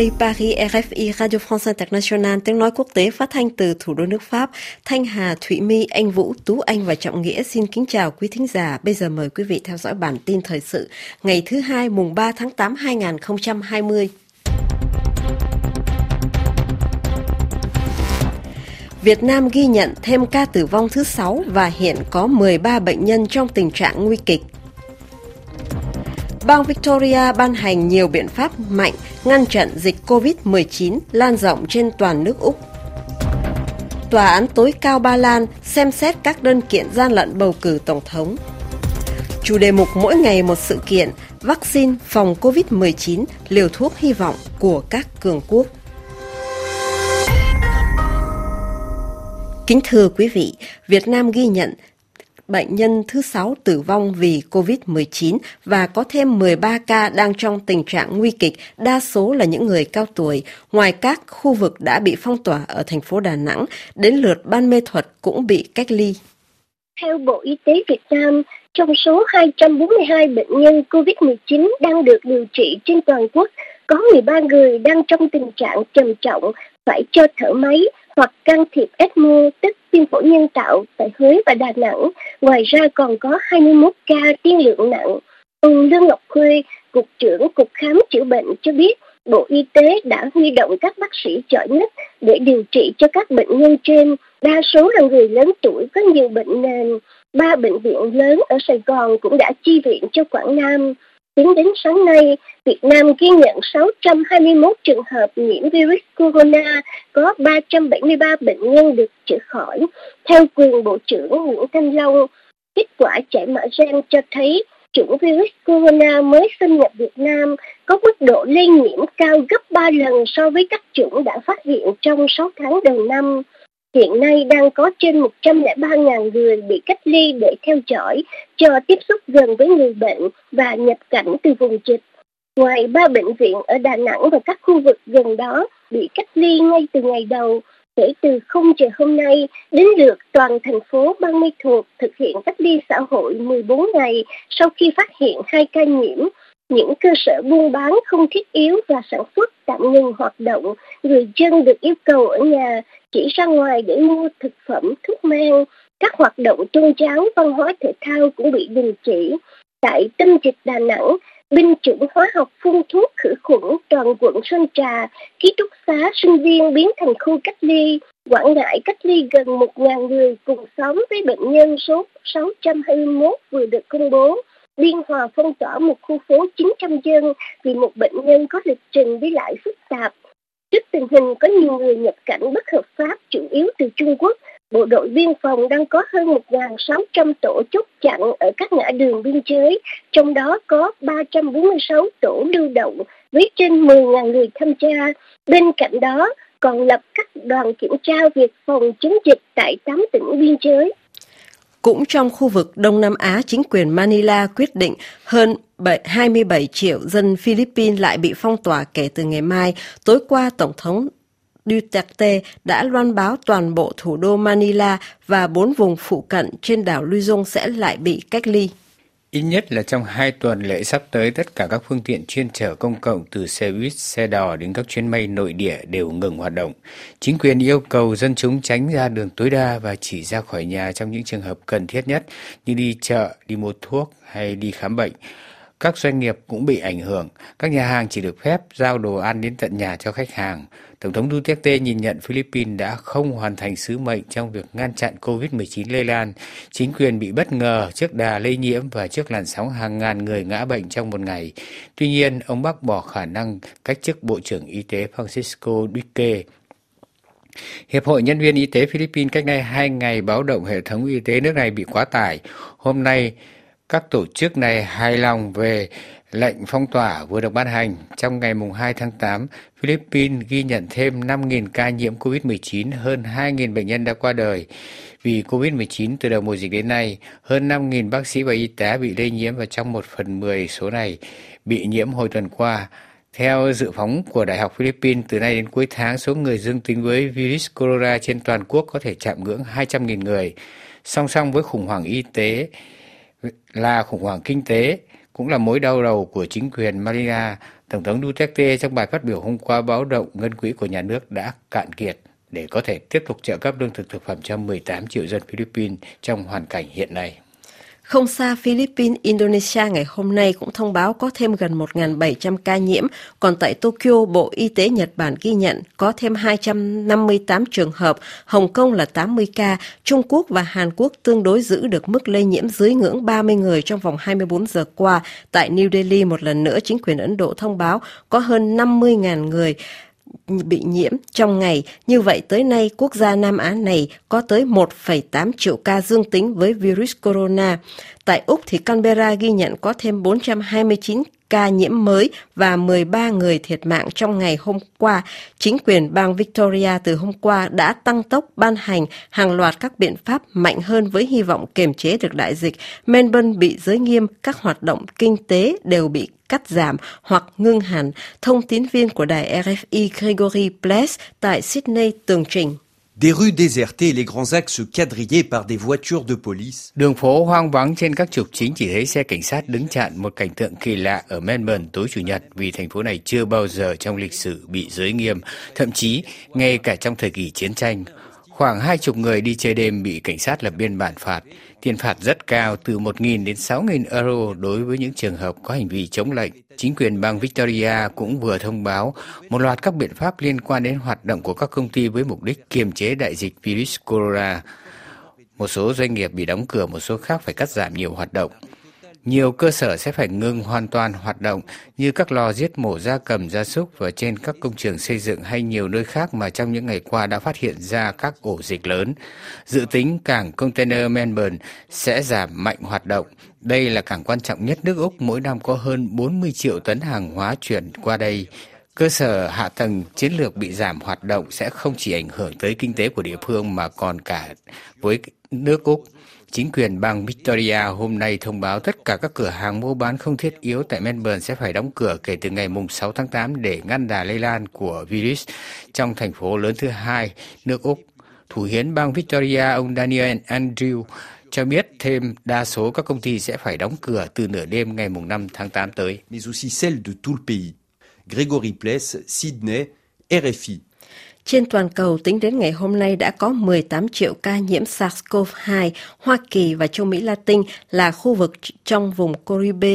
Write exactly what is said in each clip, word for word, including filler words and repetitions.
đây Paris, rờ ép i Radio France International, tiếng nói quốc tế phát thanh từ thủ đô nước Pháp. Thanh Hà, Thụy My, Anh Vũ, Tú Anh và Trọng Nghĩa xin kính chào quý thính giả. Bây giờ mời quý vị theo dõi bản tin thời sự ngày thứ hai mùng ba tháng tám hai nghìn không trăm hai mươi. Việt Nam ghi nhận thêm ca tử vong thứ sáu và hiện có mười ba bệnh nhân trong tình trạng nguy kịch. Bang Victoria ban hành nhiều biện pháp mạnh ngăn chặn dịch covid mười chín lan rộng trên toàn nước Úc. Tòa án tối cao Ba Lan xem xét các đơn kiện gian lận bầu cử tổng thống. Chủ đề mục mỗi ngày một sự kiện, vaccine phòng covid mười chín, liều thuốc hy vọng của các cường quốc. Kính thưa quý vị, Việt Nam ghi nhận bệnh nhân thứ sáu tử vong vì covid mười chín và có thêm mười ba ca đang trong tình trạng nguy kịch, đa số là những người cao tuổi. Ngoài các khu vực đã bị phong tỏa ở thành phố Đà Nẵng, đến lượt Ban Mê Thuật cũng bị cách ly. Theo Bộ Y tế Việt Nam, trong số hai trăm bốn mươi hai bệnh nhân covid mười chín đang được điều trị trên toàn quốc, có mười ba người đang trong tình trạng trầm trọng phải cho thở máy hoặc can thiệp ECMO, tức tim phổi nhân tạo tại Huế và Đà Nẵng. Ngoài ra còn có hai mươi mốt ca tiên lượng nặng. Ông Lương Ngọc Khuê, Cục trưởng Cục Khám chữa bệnh cho biết, Bộ Y tế đã huy động các bác sĩ giỏi nhất để điều trị cho các bệnh nhân trên. Đa số là người lớn tuổi có nhiều bệnh nền. Ba bệnh viện lớn ở Sài Gòn cũng đã chi viện cho Quảng Nam. Tính đến sáng nay, Việt Nam ghi nhận sáu trăm hai mươi mốt trường hợp nhiễm virus corona, có ba trăm bảy mươi ba bệnh nhân được chữa khỏi. Theo quyền Bộ trưởng Nguyễn Thanh Long, kết quả giải mã gen cho thấy chủng virus corona mới xâm nhập Việt Nam có mức độ lây nhiễm cao gấp ba lần so với các chủng đã phát hiện trong sáu tháng đầu năm. Hiện nay đang có trên một trăm lẻ ba nghìn người bị cách ly để theo dõi cho tiếp xúc gần với người bệnh và nhập cảnh từ vùng dịch. Ngoài ba bệnh viện ở Đà Nẵng và các khu vực gần đó bị cách ly ngay từ ngày đầu, kể từ không giờ hôm nay, đến lượt toàn thành phố Ban Mê Thuột thực hiện cách ly xã hội mười bốn ngày sau khi phát hiện hai ca nhiễm. Những cơ sở buôn bán không thiết yếu và sản xuất tạm ngừng hoạt động, người dân được yêu cầu ở nhà, chỉ ra ngoài để mua thực phẩm, thuốc men. Các hoạt động tôn giáo, văn hóa thể thao cũng bị đình chỉ. Tại tâm dịch Đà Nẵng, binh chủng hóa học phun thuốc khử khuẩn toàn quận Sơn Trà, ký túc xá sinh viên biến thành khu cách ly. Quảng Ngãi cách ly gần một nghìn người cùng xóm với bệnh nhân số sáu trăm hai mươi mốt vừa được công bố. Biên Hòa phong tỏa một khu phố chín trăm dân vì một bệnh nhân có lịch trình đi lại phức tạp. Trước tình hình có nhiều người nhập cảnh bất hợp pháp chủ yếu từ Trung Quốc, Bộ đội biên phòng đang có hơn một nghìn sáu trăm tổ chốt chặn ở các ngã đường biên giới, trong đó có ba trăm bốn mươi sáu tổ lưu động với trên mười nghìn người tham gia. Bên cạnh đó còn lập các đoàn kiểm tra việc phòng chống dịch tại tám tỉnh biên giới. Cũng trong khu vực Đông Nam Á, chính quyền Manila quyết định hơn hai mươi bảy triệu dân Philippines lại bị phong tỏa kể từ ngày mai. Tối qua, Tổng thống Duterte đã loan báo toàn bộ thủ đô Manila và bốn vùng phụ cận trên đảo Luzon sẽ lại bị cách ly. Ít nhất là trong hai tuần lễ sắp tới, tất cả các phương tiện chuyên chở công cộng từ xe buýt, xe đò đến các chuyến bay nội địa đều ngừng hoạt động. Chính quyền yêu cầu dân chúng tránh ra đường tối đa và chỉ ra khỏi nhà trong những trường hợp cần thiết nhất như đi chợ, đi mua thuốc hay đi khám bệnh. Các doanh nghiệp cũng bị ảnh hưởng, các nhà hàng chỉ được phép giao đồ ăn đến tận nhà cho khách hàng. Tổng thống Duterte nhìn nhận Philippines đã không hoàn thành sứ mệnh trong việc ngăn chặn covid mười chín lây lan. Chính quyền bị bất ngờ trước đà lây nhiễm và trước làn sóng hàng ngàn người ngã bệnh trong một ngày. Tuy nhiên, ông bác bỏ khả năng cách chức Bộ trưởng Y tế Francisco Duque. Hiệp hội Nhân viên Y tế Philippines cách đây hai ngày báo động hệ thống y tế nước này bị quá tải. Hôm nay, các tổ chức này hài lòng về lệnh phong tỏa vừa được ban hành. Trong ngày hai tháng tám, Philippines ghi nhận thêm năm nghìn ca nhiễm covid mười chín, hơn hai nghìn bệnh nhân đã qua đời vì covid mười chín từ đầu mùa dịch đến nay. Hơn năm nghìn bác sĩ và y tá bị lây nhiễm và trong một phần mười số này bị nhiễm hồi tuần qua. Theo dự phóng của Đại học Philippines, từ nay đến cuối tháng, số người dương tính với virus corona trên toàn quốc có thể chạm ngưỡng hai trăm nghìn người. Song song với khủng hoảng y tế là khủng hoảng kinh tế, cũng là mối đau đầu của chính quyền Manila. Tổng thống Duterte trong bài phát biểu hôm qua báo động ngân quỹ của nhà nước đã cạn kiệt để có thể tiếp tục trợ cấp lương thực thực phẩm cho mười tám triệu dân Philippines trong hoàn cảnh hiện nay. Không xa Philippines, Indonesia ngày hôm nay cũng thông báo có thêm gần một nghìn bảy trăm ca nhiễm, còn tại Tokyo, Bộ Y tế Nhật Bản ghi nhận có thêm hai trăm năm mươi tám trường hợp, Hồng Kông là tám mươi ca, Trung Quốc và Hàn Quốc tương đối giữ được mức lây nhiễm dưới ngưỡng ba mươi người trong vòng hai mươi bốn giờ qua. Tại New Delhi, một lần nữa, chính quyền Ấn Độ thông báo có hơn năm mươi nghìn người bị nhiễm trong ngày. Như vậy, tới nay, quốc gia Nam Á này có tới một phẩy tám triệu ca dương tính với virus corona. Tại Úc, thì Canberra ghi nhận có thêm bốn trăm hai mươi chín ca nhiễm mới và mười ba người thiệt mạng trong ngày hôm qua. Chính quyền bang Victoria từ hôm qua đã tăng tốc ban hành hàng loạt các biện pháp mạnh hơn với hy vọng kiềm chế được đại dịch. Melbourne bị giới nghiêm, các hoạt động kinh tế đều bị cắt giảm hoặc ngưng hẳn. Thông tín viên của đài R F I Gregory Pless tại Sydney tường trình. Des rues désertées et les grands axes quadrillés par des voitures de police. Đường phố hoang vắng, trên các trục chính chỉ thấy xe cảnh sát đứng chặn, một cảnh tượng kỳ lạ ở Melbourne tối Chủ nhật vì thành phố này chưa bao giờ trong lịch sử bị giới nghiêm, thậm chí ngay cả trong thời kỳ chiến tranh. Khoảng hai chục người đi chơi đêm bị cảnh sát lập biên bản phạt. Tiền phạt rất cao, từ một nghìn đến sáu nghìn euro đối với những trường hợp có hành vi chống lệnh. Chính quyền bang Victoria cũng vừa thông báo một loạt các biện pháp liên quan đến hoạt động của các công ty với mục đích kiềm chế đại dịch virus corona. Một số doanh nghiệp bị đóng cửa, một số khác phải cắt giảm nhiều hoạt động. Nhiều cơ sở sẽ phải ngừng hoàn toàn hoạt động như các lò giết mổ gia cầm, gia súc và trên các công trường xây dựng hay nhiều nơi khác mà trong những ngày qua đã phát hiện ra các ổ dịch lớn. Dự tính cảng container Melbourne sẽ giảm mạnh hoạt động. Đây là cảng quan trọng nhất nước Úc, mỗi năm có hơn bốn mươi triệu tấn hàng hóa chuyển qua đây. Cơ sở hạ tầng chiến lược bị giảm hoạt động sẽ không chỉ ảnh hưởng tới kinh tế của địa phương mà còn cả với nước Úc. Chính quyền bang Victoria hôm nay thông báo tất cả các cửa hàng mua bán không thiết yếu tại Melbourne sẽ phải đóng cửa kể từ ngày sáu tháng tám để ngăn đà lây lan của virus trong thành phố lớn thứ hai nước Úc. Thủ hiến bang Victoria, ông Daniel Andrew, cho biết thêm đa số các công ty sẽ phải đóng cửa từ nửa đêm ngày năm tháng tám tới. Mais aussi celle de tout le pays. Gregory Pless, Sydney, R F I. Trên toàn cầu, tính đến ngày hôm nay đã có mười tám triệu ca nhiễm SARS-xê o vê hai. Hoa Kỳ và châu Mỹ Latin là khu vực trong vùng Caribe,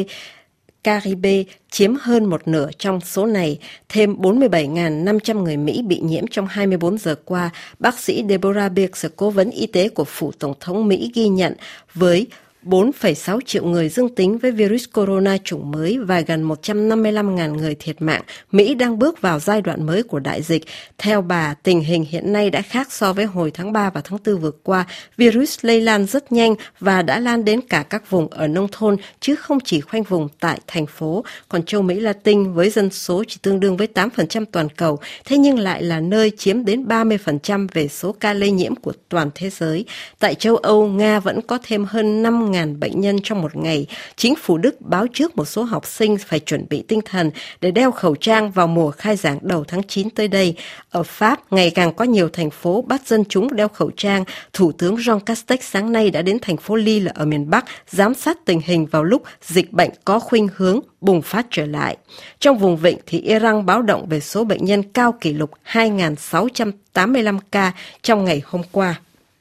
Caribe chiếm hơn một nửa trong số này. Thêm bốn mươi bảy nghìn năm trăm người Mỹ bị nhiễm trong hai mươi bốn giờ qua. Bác sĩ Deborah Birx, cố vấn y tế của phủ Tổng thống Mỹ, ghi nhận với bốn phẩy sáu triệu người dương tính với virus corona chủng mới và gần một trăm năm mươi lăm nghìn người thiệt mạng. Mỹ đang bước vào giai đoạn mới của đại dịch. Theo bà, tình hình hiện nay đã khác so với hồi tháng ba và tháng tư vừa qua. Virus lây lan rất nhanh và đã lan đến cả các vùng ở nông thôn, chứ không chỉ khoanh vùng tại thành phố. Còn châu Mỹ Latin với dân số chỉ tương đương với tám phần trăm toàn cầu, thế nhưng lại là nơi chiếm đến ba mươi phần trăm về số ca lây nhiễm của toàn thế giới. Tại châu Âu, Nga vẫn có thêm hơn năm nghìn bệnh nhân trong một ngày. Chính phủ Đức báo trước một số học sinh phải chuẩn bị tinh thần để đeo khẩu trang vào mùa khai giảng đầu tháng chín tới đây. Ở Pháp, ngày càng có nhiều thành phố bắt dân chúng đeo khẩu trang. Thủ tướng Jean Castex sáng nay đã đến thành phố Lille ở miền Bắc giám sát tình hình vào lúc dịch bệnh có khuynh hướng bùng phát trở lại. Trong vùng vịnh thì Iran báo động về số bệnh nhân cao kỷ lục hai nghìn sáu trăm tám mươi lăm ca trong ngày hôm qua.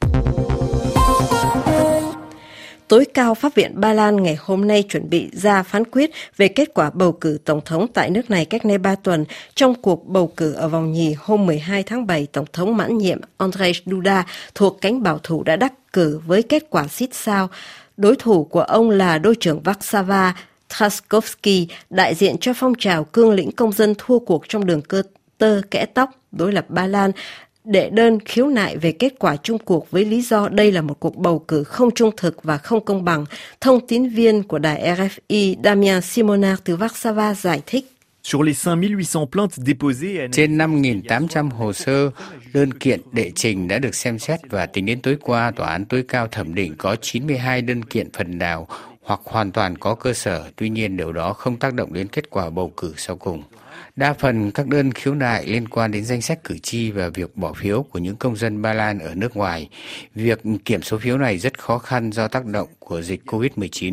Tối cao Pháp viện Ba Lan ngày hôm nay chuẩn bị ra phán quyết về kết quả bầu cử tổng thống tại nước này cách nay ba tuần. Trong cuộc bầu cử ở vòng nhì hôm mười hai tháng bảy, Tổng thống mãn nhiệm Andrzej Duda thuộc cánh bảo thủ đã đắc cử với kết quả xít sao. Đối thủ của ông là đô trưởng Warszawa Trzaskowski, đại diện cho phong trào cương lĩnh công dân thua cuộc trong đường cơ tơ kẽ tóc đối lập Ba Lan, đệ đơn khiếu nại về kết quả chung cuộc với lý do đây là một cuộc bầu cử không trung thực và không công bằng. Thông tín viên của đài R F I Damien Simonar từ Warszawa giải thích. Trên năm nghìn tám trăm hồ sơ đơn kiện đệ trình đã được xem xét và tính đến tối qua, Tòa án tối cao thẩm định có chín mươi hai đơn kiện phần nào hoặc hoàn toàn có cơ sở. Tuy nhiên, điều đó không tác động đến kết quả bầu cử sau cùng. Đa phần các đơn khiếu nại liên quan đến danh sách cử tri và việc bỏ phiếu của những công dân Ba Lan ở nước ngoài. Việc kiểm số phiếu này rất khó khăn do tác động của dịch covid mười chín.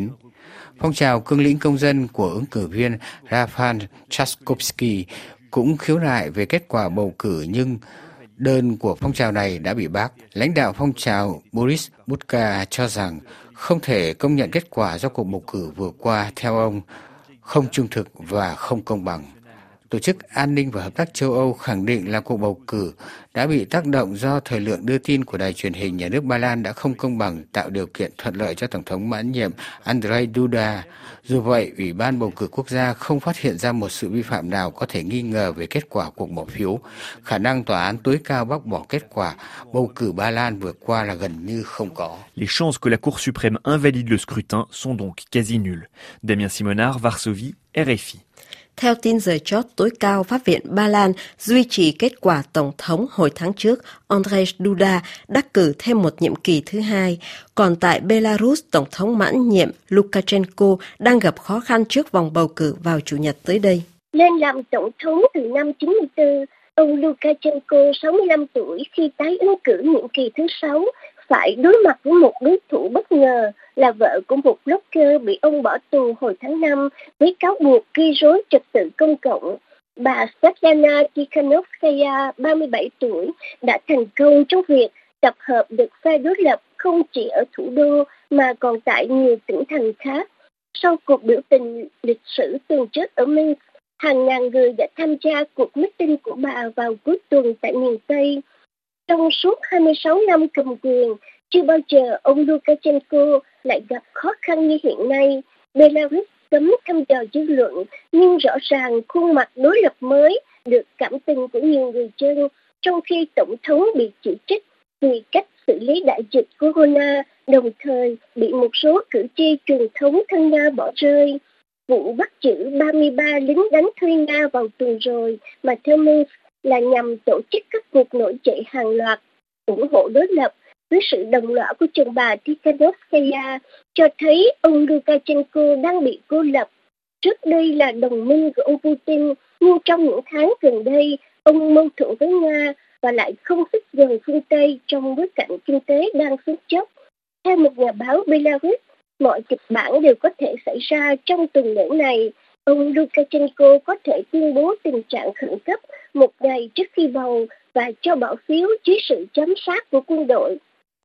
Phong trào cương lĩnh công dân của ứng cử viên Rafal Trzaskowski cũng khiếu nại về kết quả bầu cử, nhưng đơn của phong trào này đã bị bác. Lãnh đạo phong trào Boris Budka cho rằng không thể công nhận kết quả do cuộc bầu cử vừa qua, theo ông, không trung thực và không công bằng. Tổ chức An ninh và Hợp tác châu Âu khẳng định là cuộc bầu cử đã bị tác động do thời lượng đưa tin của đài truyền hình nhà nước Ba Lan đã không công bằng, tạo điều kiện thuận lợi cho Tổng thống mãn nhiệm Andrzej Duda. Dù vậy, Ủy ban bầu cử quốc gia không phát hiện ra một sự vi phạm nào có thể nghi ngờ về kết quả cuộc bỏ phiếu. Khả năng tòa án tối cao bác bỏ kết quả bầu cử Ba Lan vừa qua là gần như không có. Les chances que la Cour suprême invalide le scrutin sont donc quasi nulles. Damien Simonard, Varsovie, R F I. Theo tin giờ chót tối cao, Pháp viện Ba Lan duy trì kết quả Tổng thống hồi tháng trước Andrzej Duda đắc cử thêm một nhiệm kỳ thứ hai. Còn tại Belarus, Tổng thống mãn nhiệm Lukashenko đang gặp khó khăn trước vòng bầu cử vào Chủ nhật tới đây. Lên làm Tổng thống từ năm chín mươi tư, ông Lukashenko, sáu mươi lăm tuổi, khi tái ứng cử nhiệm kỳ thứ sáu, phải đối mặt với một đối thủ bất ngờ là vợ của một blogger bị ông bỏ tù hồi tháng năm với cáo buộc gây rối trật tự công cộng. Bà Svetlana Tikhanovskaya, ba mươi bảy tuổi, đã thành công trong việc tập hợp được phe đối lập không chỉ ở thủ đô mà còn tại nhiều tỉnh thành khác. Sau cuộc biểu tình lịch sử tuần trước ở Minsk, hàng ngàn người đã tham gia cuộc meeting của bà vào cuối tuần tại miền Tây. Trong suốt hai mươi sáu năm cầm quyền, chưa bao giờ ông Lukashenko lại gặp khó khăn như hiện nay. Belarus cấm thăm dò dư luận, nhưng rõ ràng khuôn mặt đối lập mới được cảm tình của nhiều người dân, trong khi Tổng thống bị chỉ trích vì cách xử lý đại dịch corona, đồng thời bị một số cử tri truyền thống thân Nga bỏ rơi. Vụ bắt giữ ba mươi ba lính đánh thuê Nga vào tuần rồi mà theo Minsk là nhằm tổ chức các cuộc nổi dậy hàng loạt ủng hộ đối lập với sự đồng lõa của chồng bà Tikhanovskaya, cho thấy ông Lukashenko đang bị cô lập. Trước đây là đồng minh của ông Putin, nhưng trong những tháng gần đây, ông mâu thuẫn với Nga và lại không xích gần phương Tây trong bối cảnh kinh tế đang xuống dốc. Theo một nhà báo Belarus, mọi kịch bản đều có thể xảy ra trong tuần lễ này. Ông Lukashenko có thể tuyên bố tình trạng khẩn cấp một ngày trước khi bầu và cho bỏ phiếu dưới sự giám sát của quân đội.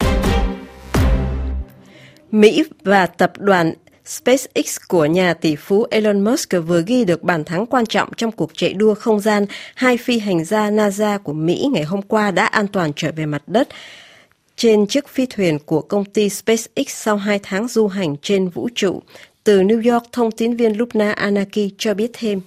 Mỹ và tập đoàn SpaceX của nhà tỷ phú Elon Musk vừa ghi được bàn thắng quan trọng trong cuộc chạy đua không gian. Hai phi hành gia NASA của Mỹ ngày hôm qua đã an toàn trở về mặt đất trên chiếc phi thuyền của công ty SpaceX sau hai tháng du hành trên vũ trụ. Từ New York, thông tín viên Lubna Anaki cho biết thêm.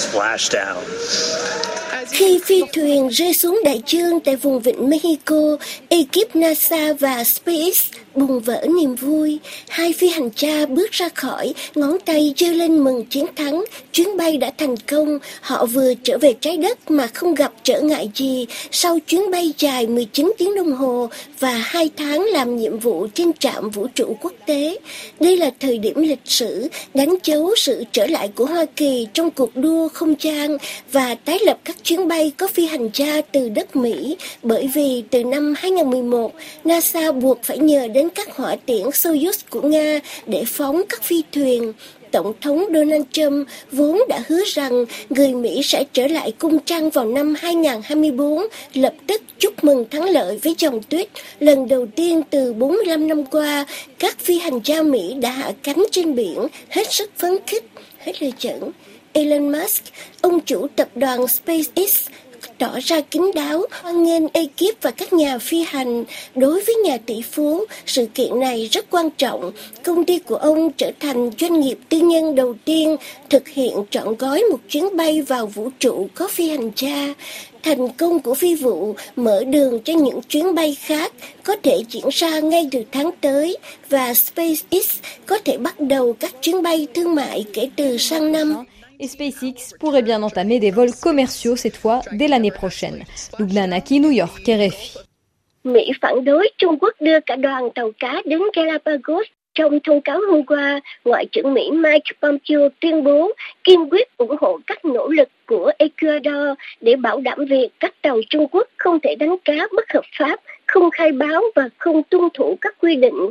Khi phi thuyền rơi xuống đại dương tại vùng vịnh Mexico, ekip NASA và SpaceX bùng vỡ niềm vui. Hai phi hành gia bước ra khỏi, ngón tay giơ lên mừng chiến thắng. Chuyến bay đã thành công. Họ vừa trở về trái đất mà không gặp trở ngại gì sau chuyến bay dài mười chín tiếng đồng hồ và hai tháng làm nhiệm vụ trên trạm vũ trụ quốc tế. Đây là thời điểm lịch sử đánh dấu sự trở lại của Hoa Kỳ trong cuộc đua không gian và tái lập các chuyến bay có phi hành gia từ đất Mỹ, bởi vì từ năm hai không một một, NASA buộc phải nhờ đến các hỏa tiễn Soyuz của Nga để phóng các phi thuyền. Tổng thống Donald Trump vốn đã hứa rằng người Mỹ sẽ trở lại cung trăng vào năm hai không hai tư, lập tức chúc mừng thắng lợi với dòng tuyết. Lần đầu tiên từ bốn mươi lăm năm qua, các phi hành gia Mỹ đã hạ cánh trên biển, hết sức phấn khích. Hết lời dẫn. Elon Musk, ông chủ tập đoàn SpaceX, tỏ ra kín đáo, hoan nghênh ekip và các nhà phi hành. Đối với nhà tỷ phú, sự kiện này rất quan trọng. Công ty của ông trở thành doanh nghiệp tư nhân đầu tiên thực hiện trọn gói một chuyến bay vào vũ trụ có phi hành gia. Thành công của phi vụ mở đường cho những chuyến bay khác có thể diễn ra ngay từ tháng tới và SpaceX có thể bắt đầu các chuyến bay thương mại kể từ sang năm. Et SpaceX pourrait bien entamer des vols commerciaux cette fois dès l'année prochaine. Lubna Anaki, New York, R F I. Mỹ phản đối Trung Quốc đưa cả đoàn tàu cá đến Galapagos. Trong thông cáo hôm qua, Ngoại trưởng Mỹ Mike Pompeo tuyên bố kiên quyết ủng hộ các nỗ lực của Ecuador để bảo đảm việc các tàu Trung Quốc không thể đánh cá bất hợp pháp, không khai báo và không tuân thủ các quy định.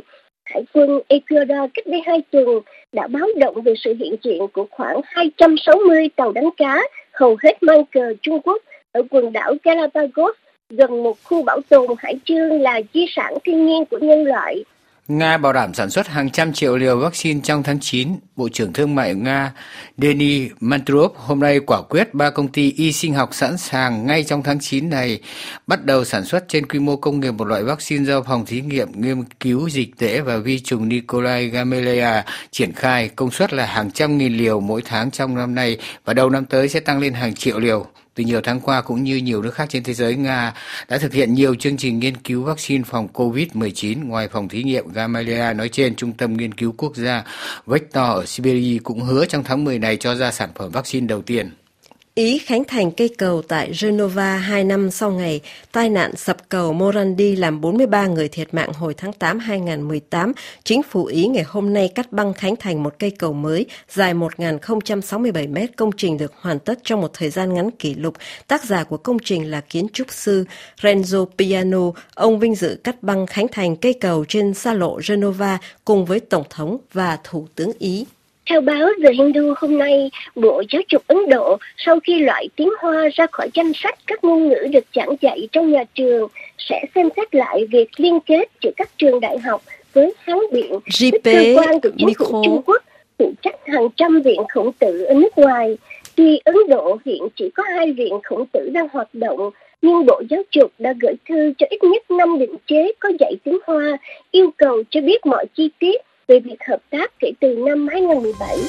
Hải quân Ecuador cách đây hai tuần đã báo động về sự hiện diện của khoảng hai trăm sáu mươi tàu đánh cá, hầu hết mang cờ Trung Quốc, ở quần đảo Galapagos, gần một khu bảo tồn hải dương là di sản thiên nhiên của nhân loại. Nga bảo đảm sản xuất hàng trăm triệu liều vaccine trong tháng chín. Bộ trưởng Thương mại Nga Denis Manturov hôm nay quả quyết ba công ty y sinh học sẵn sàng ngay trong tháng chín này bắt đầu sản xuất trên quy mô công nghiệp một loại vaccine do phòng thí nghiệm nghiên cứu dịch tễ và vi trùng Nicolae Gamaleya triển khai. Công suất là hàng trăm nghìn liều mỗi tháng trong năm nay và đầu năm tới sẽ tăng lên hàng triệu liều. Từ nhiều tháng qua, cũng như nhiều nước khác trên thế giới, Nga đã thực hiện nhiều chương trình nghiên cứu vaccine phòng covid mười chín. Ngoài phòng thí nghiệm Gamaleya nói trên, Trung tâm Nghiên cứu Quốc gia Vector ở Siberia cũng hứa trong tháng mười này cho ra sản phẩm vaccine đầu tiên. Ý khánh thành cây cầu tại Genova hai năm sau ngày tai nạn sập cầu Morandi làm bốn mươi ba người thiệt mạng hồi tháng tám hai nghìn không trăm mười tám, chính phủ Ý ngày hôm nay cắt băng khánh thành một cây cầu mới dài một nghìn không trăm sáu mươi bảy mét. Công trình được hoàn tất trong một thời gian ngắn kỷ lục. Tác giả của công trình là kiến trúc sư Renzo Piano. Ông vinh dự cắt băng khánh thành cây cầu trên xa lộ Genova cùng với Tổng thống và Thủ tướng Ý. Theo báo The Hindu hôm nay, Bộ Giáo dục Ấn Độ sau khi loại tiếng Hoa ra khỏi danh sách các ngôn ngữ được giảng dạy trong nhà trường sẽ xem xét lại việc liên kết giữa các trường đại học với Hán Viện, cơ quan của chính phủ Trung Quốc phụ trách hàng trăm viện khổng tử ở nước ngoài. Tuy Ấn Độ hiện chỉ có hai viện khổng tử đang hoạt động, nhưng Bộ Giáo dục đã gửi thư cho ít nhất năm định chế có dạy tiếng Hoa, yêu cầu cho biết mọi chi tiết về việc hợp tác kể từ năm hai nghìn không trăm mười bảy.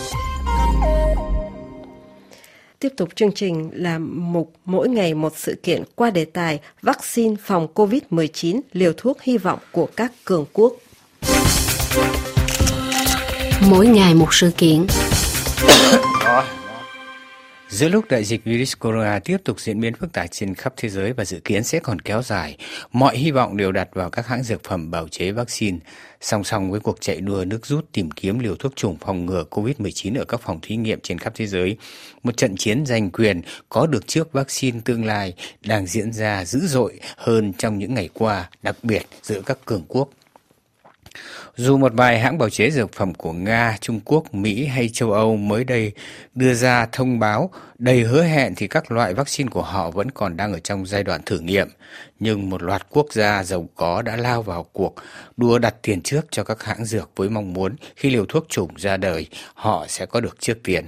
Tiếp tục chương trình là mục Mỗi ngày một sự kiện qua đề tài vaccine phòng covid mười chín, liều thuốc hy vọng của các cường quốc. Mỗi ngày một sự kiện. Giữa lúc đại dịch virus corona tiếp tục diễn biến phức tạp trên khắp thế giới và dự kiến sẽ còn kéo dài, mọi hy vọng đều đặt vào các hãng dược phẩm bào chế vaccine. Song song với cuộc chạy đua nước rút tìm kiếm liều thuốc chủng phòng ngừa covid mười chín ở các phòng thí nghiệm trên khắp thế giới, một trận chiến giành quyền có được trước vaccine tương lai đang diễn ra dữ dội hơn trong những ngày qua, đặc biệt giữa các cường quốc. Dù một vài hãng bào chế dược phẩm của Nga, Trung Quốc, Mỹ hay châu Âu mới đây đưa ra thông báo đầy hứa hẹn thì các loại vaccine của họ vẫn còn đang ở trong giai đoạn thử nghiệm. Nhưng một loạt quốc gia giàu có đã lao vào cuộc đua đặt tiền trước cho các hãng dược với mong muốn khi liều thuốc chủng ra đời, họ sẽ có được trước tiền.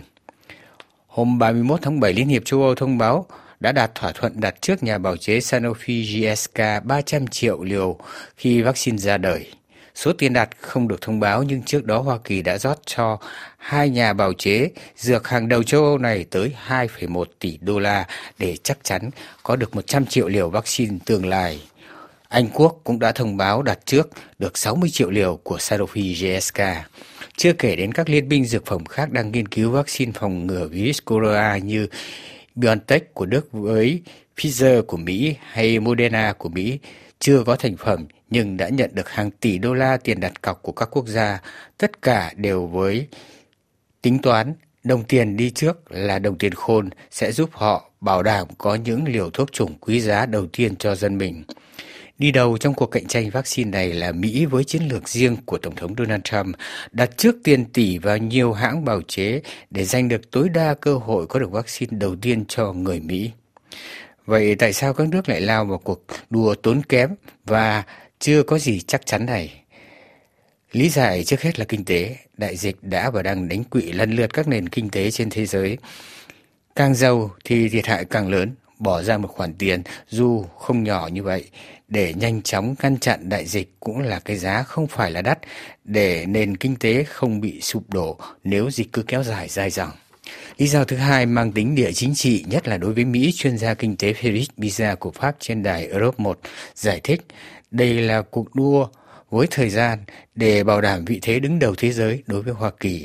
Hôm ba mươi mốt tháng bảy, Liên hiệp châu Âu thông báo đã đạt thỏa thuận đặt trước nhà bào chế Sanofi giê ét ca ba trăm triệu liều khi vaccine ra đời. Số tiền đặt không được thông báo nhưng trước đó Hoa Kỳ đã rót cho hai nhà bào chế dược hàng đầu châu Âu này tới hai phẩy một tỷ đô la để chắc chắn có được một trăm triệu liều vaccine tương lai. Anh Quốc cũng đã thông báo đặt trước được sáu mươi triệu liều của Sanofi giê ét ca. Chưa kể đến các liên minh dược phẩm khác đang nghiên cứu vaccine phòng ngừa virus corona như BioNTech của Đức với Pfizer của Mỹ hay Moderna của Mỹ chưa có thành phẩm nhưng đã nhận được hàng tỷ đô la tiền đặt cọc của các quốc gia, tất cả đều với tính toán đồng tiền đi trước là đồng tiền khôn sẽ giúp họ bảo đảm có những liều thuốc chủng quý giá đầu tiên cho dân mình. Đi đầu trong cuộc cạnh tranh vaccine này là Mỹ với chiến lược riêng của Tổng thống Donald Trump đặt trước tiền tỷ vào nhiều hãng bào chế để giành được tối đa cơ hội có được vaccine đầu tiên cho người Mỹ. Vậy tại sao các nước lại lao vào cuộc đua tốn kém và chưa có gì chắc chắn này? Lý giải trước hết là kinh tế. Đại dịch đã và đang đánh quỵ lần lượt các nền kinh tế trên thế giới. Càng giàu thì thiệt hại càng lớn. Bỏ ra một khoản tiền dù không nhỏ như vậy để nhanh chóng ngăn chặn đại dịch cũng là cái giá không phải là đắt để nền kinh tế không bị sụp đổ nếu dịch cứ kéo dài dai dẳng. Lý do thứ hai mang tính địa chính trị, nhất là đối với Mỹ. Chuyên gia kinh tế Félix Bizet của Pháp trên đài Europe một giải thích đây là cuộc đua với thời gian để bảo đảm vị thế đứng đầu thế giới. Đối với Hoa Kỳ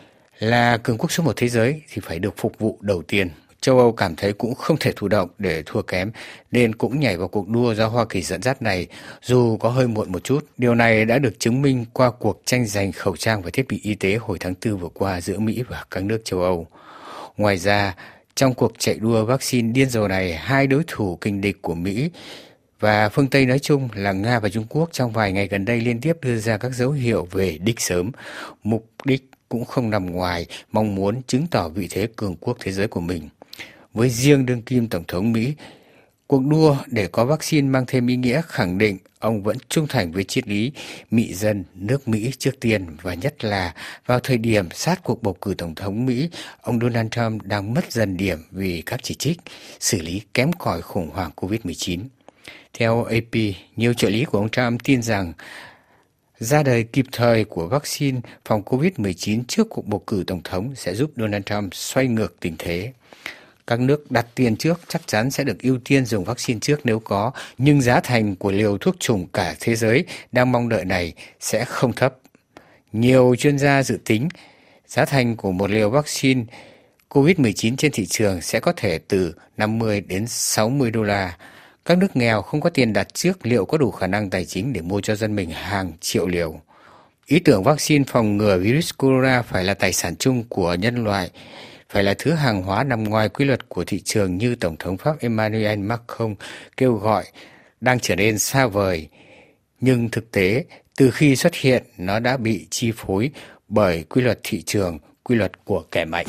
là cường quốc số một thế giới thì phải được phục vụ đầu tiên. Châu Âu cảm thấy cũng không thể thụ động để thua kém nên cũng nhảy vào cuộc đua do Hoa Kỳ dẫn dắt này, dù có hơi muộn một chút. Điều này đã được chứng minh qua cuộc tranh giành khẩu trang và thiết bị y tế hồi tháng tư vừa qua giữa Mỹ và các nước châu Âu. Ngoài ra, trong cuộc chạy đua vaccine điên rồ này, hai đối thủ kình địch của Mỹ và phương Tây nói chung là Nga và Trung Quốc trong vài ngày gần đây liên tiếp đưa ra các dấu hiệu về đích sớm. Mục đích cũng không nằm ngoài mong muốn chứng tỏ vị thế cường quốc thế giới của mình. Với riêng đương kim Tổng thống Mỹ, cuộc đua để có vaccine mang thêm ý nghĩa khẳng định ông vẫn trung thành với triết lý Mỹ dân, nước Mỹ trước tiên, và nhất là vào thời điểm sát cuộc bầu cử Tổng thống Mỹ, ông Donald Trump đang mất dần điểm vì các chỉ trích xử lý kém cỏi khủng hoảng covid mười chín. Theo a pê, nhiều trợ lý của ông Trump tin rằng ra đời kịp thời của vaccine phòng covid mười chín trước cuộc bầu cử Tổng thống sẽ giúp Donald Trump xoay ngược tình thế. Các nước đặt tiền trước chắc chắn sẽ được ưu tiên dùng vaccine trước nếu có, nhưng giá thành của liều thuốc chủng cả thế giới đang mong đợi này sẽ không thấp. Nhiều chuyên gia dự tính giá thành của một liều vaccine covid mười chín trên thị trường sẽ có thể từ năm mươi đến sáu mươi đô la. Các nước nghèo không có tiền đặt trước liệu có đủ khả năng tài chính để mua cho dân mình hàng triệu liều. Ý tưởng vaccine phòng ngừa virus corona phải là tài sản chung của nhân loại, phải là thứ hàng hóa nằm ngoài quy luật của thị trường như Tổng thống Pháp Emmanuel Macron kêu gọi đang trở nên xa vời. Nhưng thực tế, từ khi xuất hiện, nó đã bị chi phối bởi quy luật thị trường, quy luật của kẻ mạnh.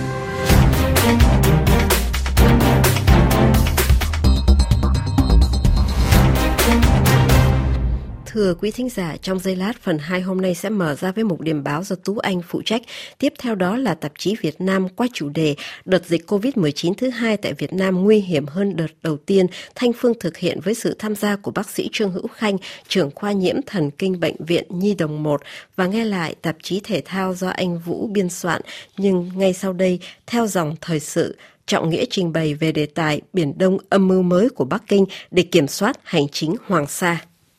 Thưa quý thính giả, trong giây lát phần hai hôm nay sẽ mở ra với một điểm báo do Tú Anh phụ trách. Tiếp theo đó là tạp chí Việt Nam qua chủ đề đợt dịch covid mười chín thứ hai tại Việt Nam nguy hiểm hơn đợt đầu tiên. Thanh Phương thực hiện với sự tham gia của bác sĩ Trương Hữu Khanh, trưởng khoa nhiễm thần kinh Bệnh viện Nhi Đồng một. Và nghe lại tạp chí thể thao do anh Vũ biên soạn. Nhưng ngay sau đây, theo dòng thời sự, Trọng Nghĩa trình bày về đề tài Biển Đông âm mưu mới của Bắc Kinh để kiểm soát hành chính Hoàng Sa.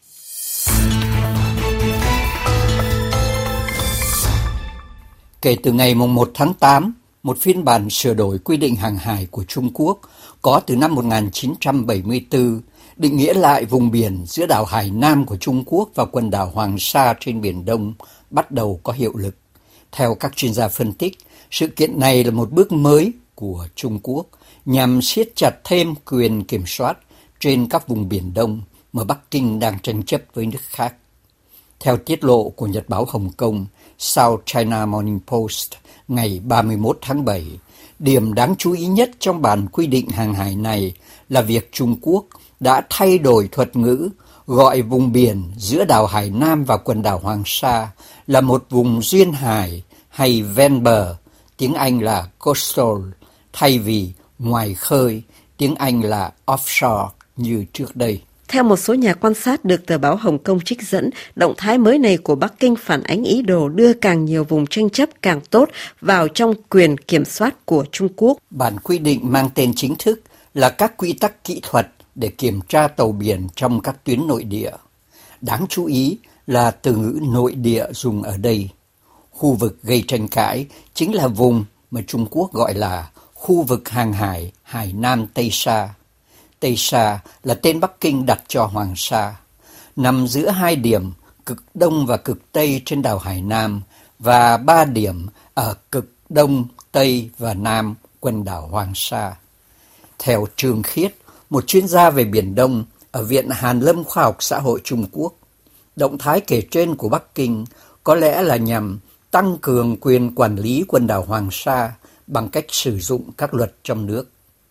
Kể từ ngày một tháng tám, một phiên bản sửa đổi quy định hàng hải của Trung Quốc có từ năm một nghìn chín trăm bảy mươi tư định nghĩa lại vùng biển giữa đảo Hải Nam của Trung Quốc và quần đảo Hoàng Sa trên Biển Đông bắt đầu có hiệu lực. Theo các chuyên gia phân tích, sự kiện này là một bước mới của Trung Quốc nhằm siết chặt thêm quyền kiểm soát trên các vùng Biển Đông mà Bắc Kinh đang tranh chấp với nước khác. Theo tiết lộ của Nhật báo Hồng Kông, South China Morning Post ngày ba mươi mốt tháng bảy, điểm đáng chú ý nhất trong bản quy định hàng hải này là việc Trung Quốc đã thay đổi thuật ngữ gọi vùng biển giữa đảo Hải Nam và quần đảo Hoàng Sa là một vùng duyên hải hay ven bờ, tiếng Anh là coastal, thay vì ngoài khơi, tiếng Anh là offshore như trước đây. Theo một số nhà quan sát được tờ báo Hồng Kông trích dẫn, động thái mới này của Bắc Kinh phản ánh ý đồ đưa càng nhiều vùng tranh chấp càng tốt vào trong quyền kiểm soát của Trung Quốc. Bản quy định mang tên chính thức là các quy tắc kỹ thuật để kiểm tra tàu biển trong các tuyến nội địa. Đáng chú ý là từ ngữ nội địa dùng ở đây. Khu vực gây tranh cãi chính là vùng mà Trung Quốc gọi là khu vực hàng hải Hải Nam Tây Sa. Tây Sa là tên Bắc Kinh đặt cho Hoàng Sa, nằm giữa hai điểm cực đông và cực tây trên đảo Hải Nam và ba điểm ở cực đông, tây và nam quần đảo Hoàng Sa. Theo Trương Khiết, một chuyên gia về Biển Đông ở Viện Hàn Lâm Khoa học Xã hội Trung Quốc, động thái kể trên của Bắc Kinh có lẽ là nhằm tăng cường quyền quản lý quần đảo Hoàng Sa bằng cách sử dụng các luật trong nước.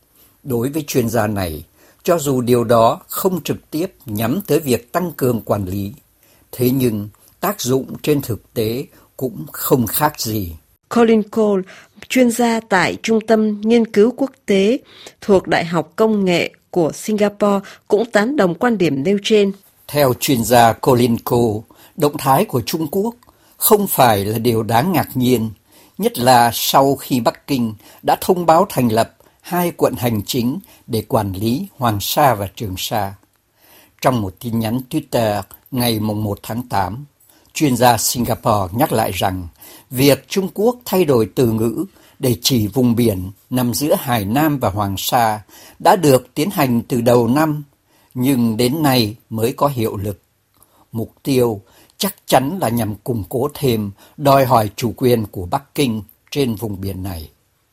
Đối với chuyên gia này, cho dù điều đó không trực tiếp nhắm tới việc tăng cường quản lý, thế nhưng tác dụng trên thực tế cũng không khác gì. Colin Cole, chuyên gia tại Trung tâm Nghiên cứu Quốc tế thuộc Đại học Công nghệ của Singapore, cũng tán đồng quan điểm nêu trên. Theo chuyên gia Colin Cole, động thái của Trung Quốc không phải là điều đáng ngạc nhiên, nhất là sau khi Bắc Kinh đã thông báo thành lập hai quận hành chính để quản lý Hoàng Sa và Trường Sa. Trong một tin nhắn Twitter ngày một tháng tám, chuyên gia Singapore nhắc lại rằng việc Trung Quốc thay đổi từ ngữ để chỉ vùng biển nằm giữa Hải Nam và Hoàng Sa đã được tiến hành từ đầu năm, nhưng đến nay mới có hiệu lực. Mục tiêu chắc chắn là nhằm củng cố thêm đòi hỏi chủ quyền của Bắc Kinh trên vùng biển này.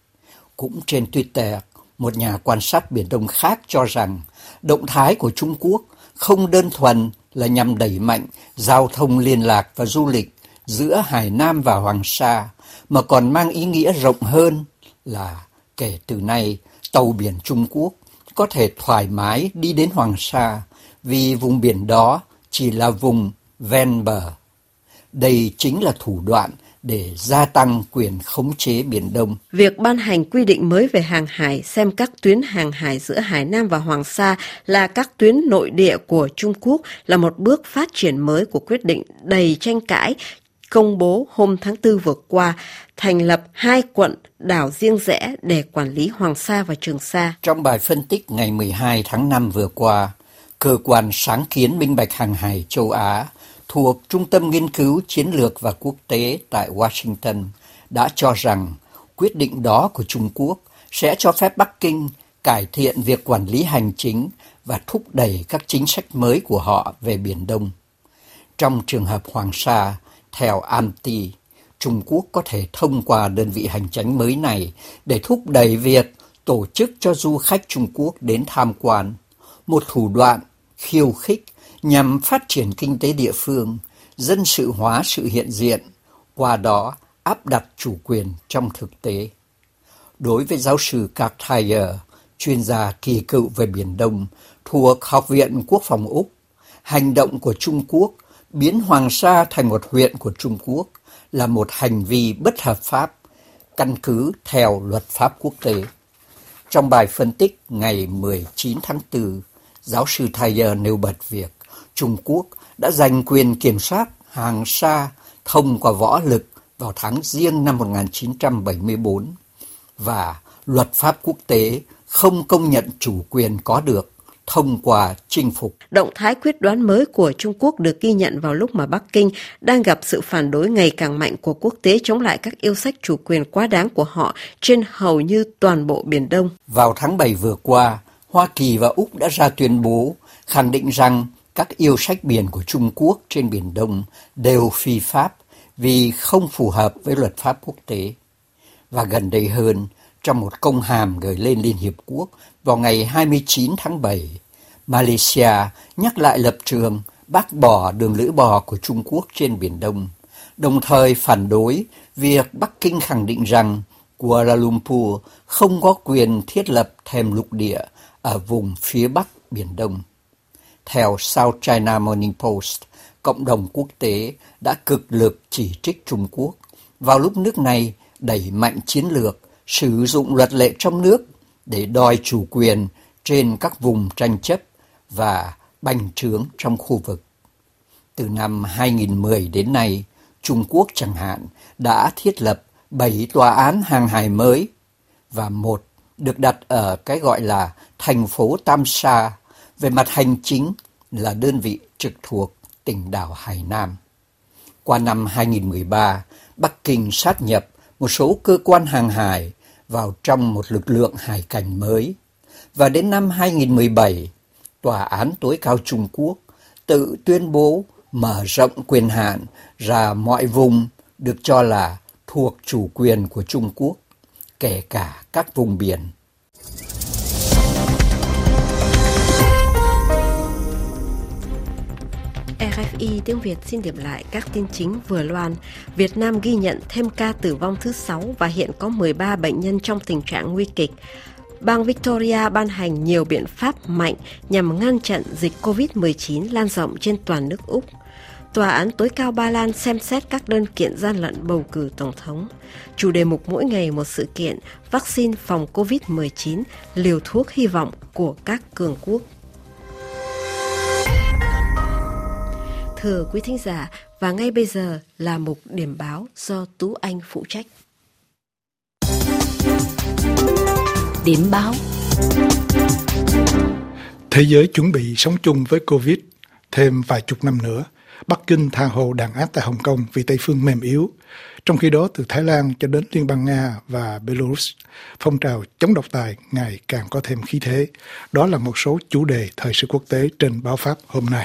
Cũng trên Twitter, một nhà quan sát Biển Đông khác cho rằng động thái của Trung Quốc không đơn thuần là nhằm đẩy mạnh giao thông liên lạc và du lịch giữa Hải Nam và Hoàng Sa, mà còn mang ý nghĩa rộng hơn là kể từ nay tàu biển Trung Quốc có thể thoải mái đi đến Hoàng Sa vì vùng biển đó chỉ là vùng ven bờ. Đây chính là thủ đoạn để gia tăng quyền khống chế Biển Đông. Việc ban hành quy định mới về hàng hải xem các tuyến hàng hải giữa Hải Nam và Hoàng Sa là các tuyến nội địa của Trung Quốc là một bước phát triển mới của quyết định đầy tranh cãi công bố hôm tháng tư vừa qua, thành lập hai quận đảo riêng rẽ để quản lý Hoàng Sa và Trường Sa. Trong bài phân tích ngày mười hai tháng năm vừa qua, Cơ quan Sáng kiến Minh bạch Hàng hải châu Á thuộc Trung tâm Nghiên cứu Chiến lược và Quốc tế tại Washington đã cho rằng quyết định đó của Trung Quốc sẽ cho phép Bắc Kinh cải thiện việc quản lý hành chính và thúc đẩy các chính sách mới của họ về Biển Đông. Trong trường hợp Hoàng Sa, theo Amnesty, Trung Quốc có thể thông qua đơn vị hành chính mới này để thúc đẩy việc tổ chức cho du khách Trung Quốc đến tham quan, một thủ đoạn khiêu khích nhằm phát triển kinh tế địa phương, dân sự hóa sự hiện diện, qua đó áp đặt chủ quyền trong thực tế. Đối với giáo sư Cartier, chuyên gia kỳ cựu về Biển Đông thuộc Học viện Quốc phòng Úc, hành động của Trung Quốc biến Hoàng Sa thành một huyện của Trung Quốc là một hành vi bất hợp pháp, căn cứ theo luật pháp quốc tế. Trong bài phân tích ngày mười chín tháng tư, giáo sư Thayer nêu bật việc Trung Quốc đã giành quyền kiểm soát Hoàng Sa thông qua võ lực vào tháng Giêng năm một nghìn chín trăm bảy mươi tư và luật pháp quốc tế không công nhận chủ quyền có được thông qua chinh phục. Động thái quyết đoán mới của Trung Quốc được ghi nhận vào lúc mà Bắc Kinh đang gặp sự phản đối ngày càng mạnh của quốc tế chống lại các yêu sách chủ quyền quá đáng của họ trên hầu như toàn bộ Biển Đông. Vào tháng bảy vừa qua, Hoa Kỳ và Úc đã ra tuyên bố khẳng định rằng các yêu sách biển của Trung Quốc trên Biển Đông đều phi pháp vì không phù hợp với luật pháp quốc tế. Và gần đây hơn, trong một công hàm gửi lên Liên Hiệp Quốc vào ngày hai mươi chín tháng bảy, Malaysia nhắc lại lập trường bác bỏ đường lưỡi bò của Trung Quốc trên Biển Đông, đồng thời phản đối việc Bắc Kinh khẳng định rằng Kuala Lumpur không có quyền thiết lập thềm lục địa ở vùng phía Bắc Biển Đông. Theo South China Morning Post, cộng đồng quốc tế đã cực lực chỉ trích Trung Quốc vào lúc nước này đẩy mạnh chiến lược sử dụng luật lệ trong nước để đòi chủ quyền trên các vùng tranh chấp và bành trướng trong khu vực. Từ năm hai nghìn không trăm mười đến nay, Trung Quốc chẳng hạn đã thiết lập bảy tòa án hàng hải mới và một được đặt ở cái gọi là thành phố Tam Sa, về mặt hành chính là đơn vị trực thuộc tỉnh đảo Hải Nam. Qua năm hai nghìn không trăm mười ba, Bắc Kinh sát nhập một số cơ quan hàng hải vào trong một lực lượng hải cảnh mới. Và đến năm hai nghìn không trăm mười bảy, Tòa án tối cao Trung Quốc tự tuyên bố mở rộng quyền hạn ra mọi vùng được cho là thuộc chủ quyền của Trung Quốc, kể cả các vùng biển. rờ ép i tiếng Việt xin điểm lại các tin chính vừa loan. Việt Nam ghi nhận thêm ca tử vong thứ sáu và hiện có mười ba bệnh nhân trong tình trạng nguy kịch. Bang Victoria ban hành nhiều biện pháp mạnh nhằm ngăn chặn dịch covid mười chín lan rộng trên toàn nước Úc. Tòa án tối cao Ba Lan xem xét các đơn kiện gian lận bầu cử tổng thống. Chủ đề mục mỗi ngày một sự kiện, vaccine phòng covid mười chín, liều thuốc hy vọng của các cường quốc. Thưa quý thính giả, và ngay bây giờ là mục điểm báo do Tú Anh phụ trách. Điểm báo. Thế giới chuẩn bị sống chung với Covid thêm vài chục năm nữa. Bắc Kinh tha hồ đàn áp tại Hồng Kông vì Tây phương mềm yếu. Trong khi đó, từ Thái Lan cho đến Liên bang Nga và Belarus, phong trào chống độc tài ngày càng có thêm khí thế. Đó là một số chủ đề thời sự quốc tế trên báo Pháp hôm nay.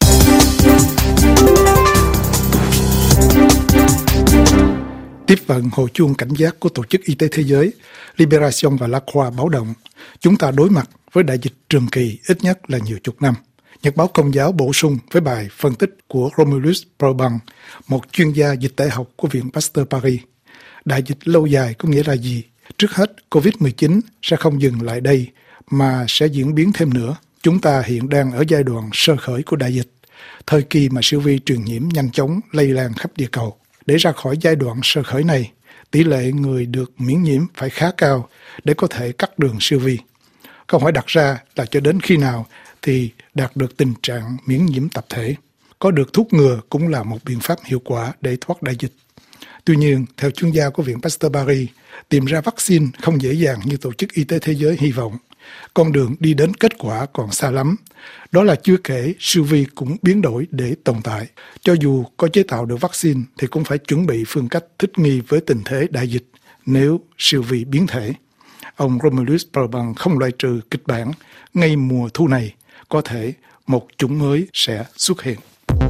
Tiếp vận hồi chuông cảnh giác của Tổ chức Y tế Thế giới, Libération và La Croix báo động, chúng ta đối mặt với đại dịch trường kỳ ít nhất là nhiều chục năm. Nhật báo Công giáo bổ sung với bài phân tích của Romulus Probang, một chuyên gia dịch tễ học của Viện Pasteur Paris. Đại dịch lâu dài có nghĩa là gì? Trước hết, covid mười chín sẽ không dừng lại đây mà sẽ diễn biến thêm nữa. Chúng ta hiện đang ở giai đoạn sơ khởi của đại dịch, thời kỳ mà siêu vi truyền nhiễm nhanh chóng lây lan khắp địa cầu. Để ra khỏi giai đoạn sơ khởi này, tỷ lệ người được miễn nhiễm phải khá cao để có thể cắt đường siêu vi. Câu hỏi đặt ra là cho đến khi nào thì đạt được tình trạng miễn nhiễm tập thể. Có được thuốc ngừa cũng là một biện pháp hiệu quả để thoát đại dịch. Tuy nhiên, theo chuyên gia của Viện Pasteur Paris, tìm ra vaccine không dễ dàng như Tổ chức Y tế Thế giới hy vọng. Con đường đi đến kết quả còn xa lắm. Đó là chưa kể siêu vi cũng biến đổi để tồn tại. Cho dù có chế tạo được vaccine thì cũng phải chuẩn bị phương cách thích nghi với tình thế đại dịch nếu siêu vi biến thể. Ông Romulus Probang không loại trừ kịch bản ngay mùa thu này có thể một chủng mới sẽ xuất hiện.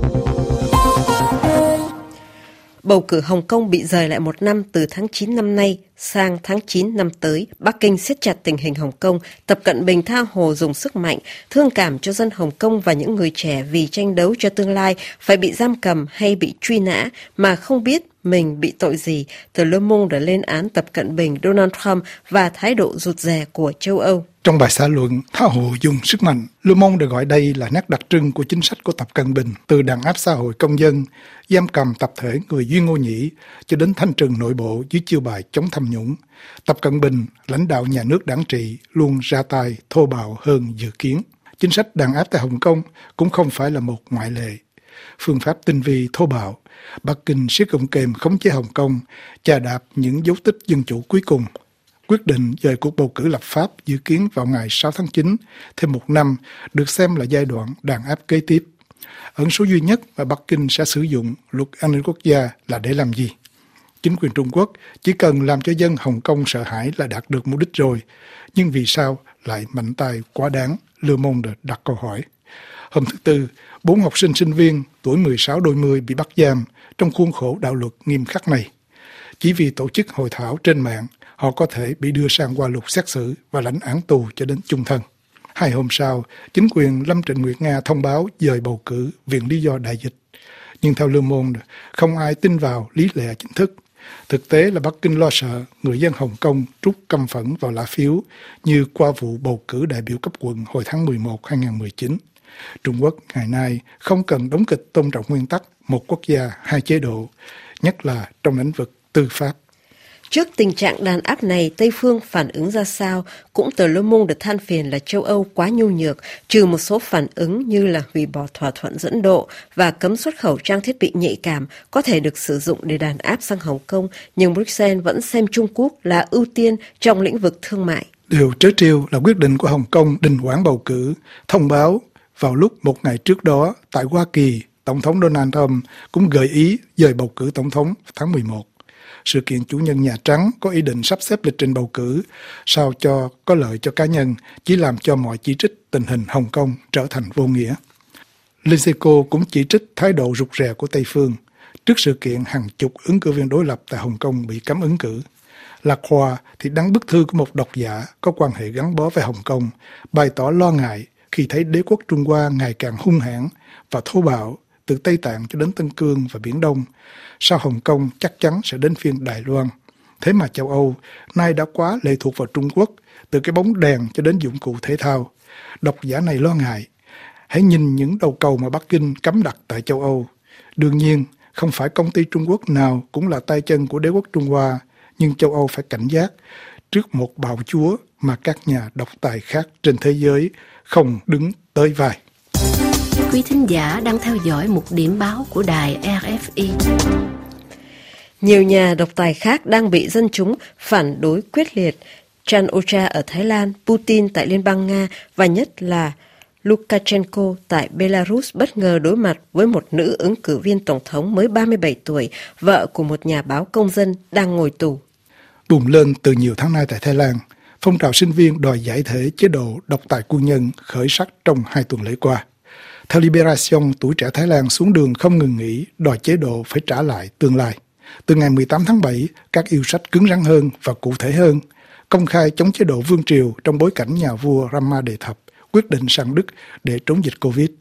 Bầu cử Hồng Kông bị dời lại một năm từ tháng chín năm nay sang tháng chín năm tới. Bắc Kinh siết chặt tình hình Hồng Kông. Tập Cận Bình tha hồ dùng sức mạnh, thương cảm cho dân Hồng Kông và những người trẻ vì tranh đấu cho tương lai phải bị giam cầm hay bị truy nã mà không biết mình bị tội gì. Tờ Le Monde đã lên án Tập Cận Bình, Donald Trump và thái độ rụt rè của châu Âu. Trong bài xã luận tha hồ dùng sức mạnh, Le Monde đã gọi đây là nét đặc trưng của chính sách của Tập Cận Bình, từ đàn áp xã hội công dân, giam cầm tập thể người Duy Ngô Nhĩ cho đến thanh trừng nội bộ dưới chiêu bài chống tham nhũng. Tập Cận Bình, lãnh đạo nhà nước đảng trị, luôn ra tay thô bạo hơn dự kiến. Chính sách đàn áp tại Hồng Kông cũng không phải là một ngoại lệ. Phương pháp tinh vi thô bạo, Bắc Kinh siết gông kềm khống chế Hồng Kông, chà đạp những dấu tích dân chủ cuối cùng. Quyết định dời cuộc bầu cử lập pháp dự kiến vào ngày sáu tháng chín, thêm một năm, được xem là giai đoạn đàn áp kế tiếp. Ẩn số duy nhất mà Bắc Kinh sẽ sử dụng luật an ninh quốc gia là để làm gì? Chính quyền Trung Quốc chỉ cần làm cho dân Hồng Kông sợ hãi là đạt được mục đích rồi. Nhưng vì sao lại mạnh tay quá đáng? Le Monde đặt câu hỏi. Hôm thứ Tư, bốn học sinh sinh viên tuổi mười sáu đôi mươi bị bắt giam trong khuôn khổ đạo luật nghiêm khắc này. Chỉ vì tổ chức hội thảo trên mạng, họ có thể bị đưa sang qua luật xét xử và lãnh án tù cho đến chung thân. Hai hôm sau, chính quyền Lâm Trịnh Nguyệt Nga thông báo dời bầu cử viện lý do đại dịch. Nhưng theo Le Monde, không ai tin vào lý lẽ chính thức. Thực tế là Bắc Kinh lo sợ người dân Hồng Kông trút căm phẫn vào lá phiếu như qua vụ bầu cử đại biểu cấp quận hồi tháng mười một năm hai nghìn không trăm mười chín. Trung Quốc ngày nay không cần đóng kịch tôn trọng nguyên tắc một quốc gia, hai chế độ, nhất là trong lĩnh vực tư pháp. Trước tình trạng đàn áp này, Tây phương phản ứng ra sao? Cũng tờ Le Monde than phiền là châu Âu quá nhu nhược, trừ một số phản ứng như là hủy bỏ thỏa thuận dẫn độ và cấm xuất khẩu trang thiết bị nhạy cảm có thể được sử dụng để đàn áp sang Hồng Kông, nhưng Bruxelles vẫn xem Trung Quốc là ưu tiên trong lĩnh vực thương mại. Điều trớ trêu là quyết định của Hồng Kông đình hoãn bầu cử, thông báo vào lúc một ngày trước đó tại Hoa Kỳ, Tổng thống Donald Trump cũng gợi ý dời bầu cử tổng thống tháng mười một. Sự kiện chủ nhân Nhà Trắng có ý định sắp xếp lịch trình bầu cử sao cho có lợi cho cá nhân, chỉ làm cho mọi chỉ trích tình hình Hồng Kông trở thành vô nghĩa. Lyseco cũng chỉ trích thái độ rụt rè của Tây phương. Trước sự kiện hàng chục ứng cử viên đối lập tại Hồng Kông bị cấm ứng cử, Lacroix thì đăng bức thư của một độc giả có quan hệ gắn bó với Hồng Kông, bày tỏ lo ngại khi thấy đế quốc Trung Hoa ngày càng hung hãn và thô bạo từ Tây Tạng cho đến Tân Cương và Biển Đông. Sau Hồng Kông chắc chắn sẽ đến phiên Đài Loan. Thế mà châu Âu nay đã quá lệ thuộc vào Trung Quốc, từ cái bóng đèn cho đến dụng cụ thể thao. Độc giả này lo ngại. Hãy nhìn những đầu cầu mà Bắc Kinh cắm đặt tại châu Âu. Đương nhiên, không phải công ty Trung Quốc nào cũng là tay chân của đế quốc Trung Hoa, nhưng châu Âu phải cảnh giác trước một bạo chúa mà các nhà độc tài khác trên thế giới không đứng tới vai. Quý thính giả đang theo dõi một điểm báo của đài rờ ép i. Nhiều nhà độc tài khác đang bị dân chúng phản đối quyết liệt. Chan Ocha ở Thái Lan, Putin tại Liên bang Nga và nhất là Lukashenko tại Belarus bất ngờ đối mặt với một nữ ứng cử viên tổng thống mới ba mươi bảy tuổi, vợ của một nhà báo công dân đang ngồi tù. Bùng lên từ nhiều tháng nay tại Thái Lan, phong trào sinh viên đòi giải thể chế độ độc tài quân nhân khởi sắc trong hai tuần lễ qua. Theo Liberation, tuổi trẻ Thái Lan xuống đường không ngừng nghỉ đòi chế độ phải trả lại tương lai. Từ ngày mười tám tháng bảy, các yêu sách cứng rắn hơn và cụ thể hơn, công khai chống chế độ vương triều trong bối cảnh nhà vua Rama Đệ Thập quyết định sang Đức để trốn dịch Covid.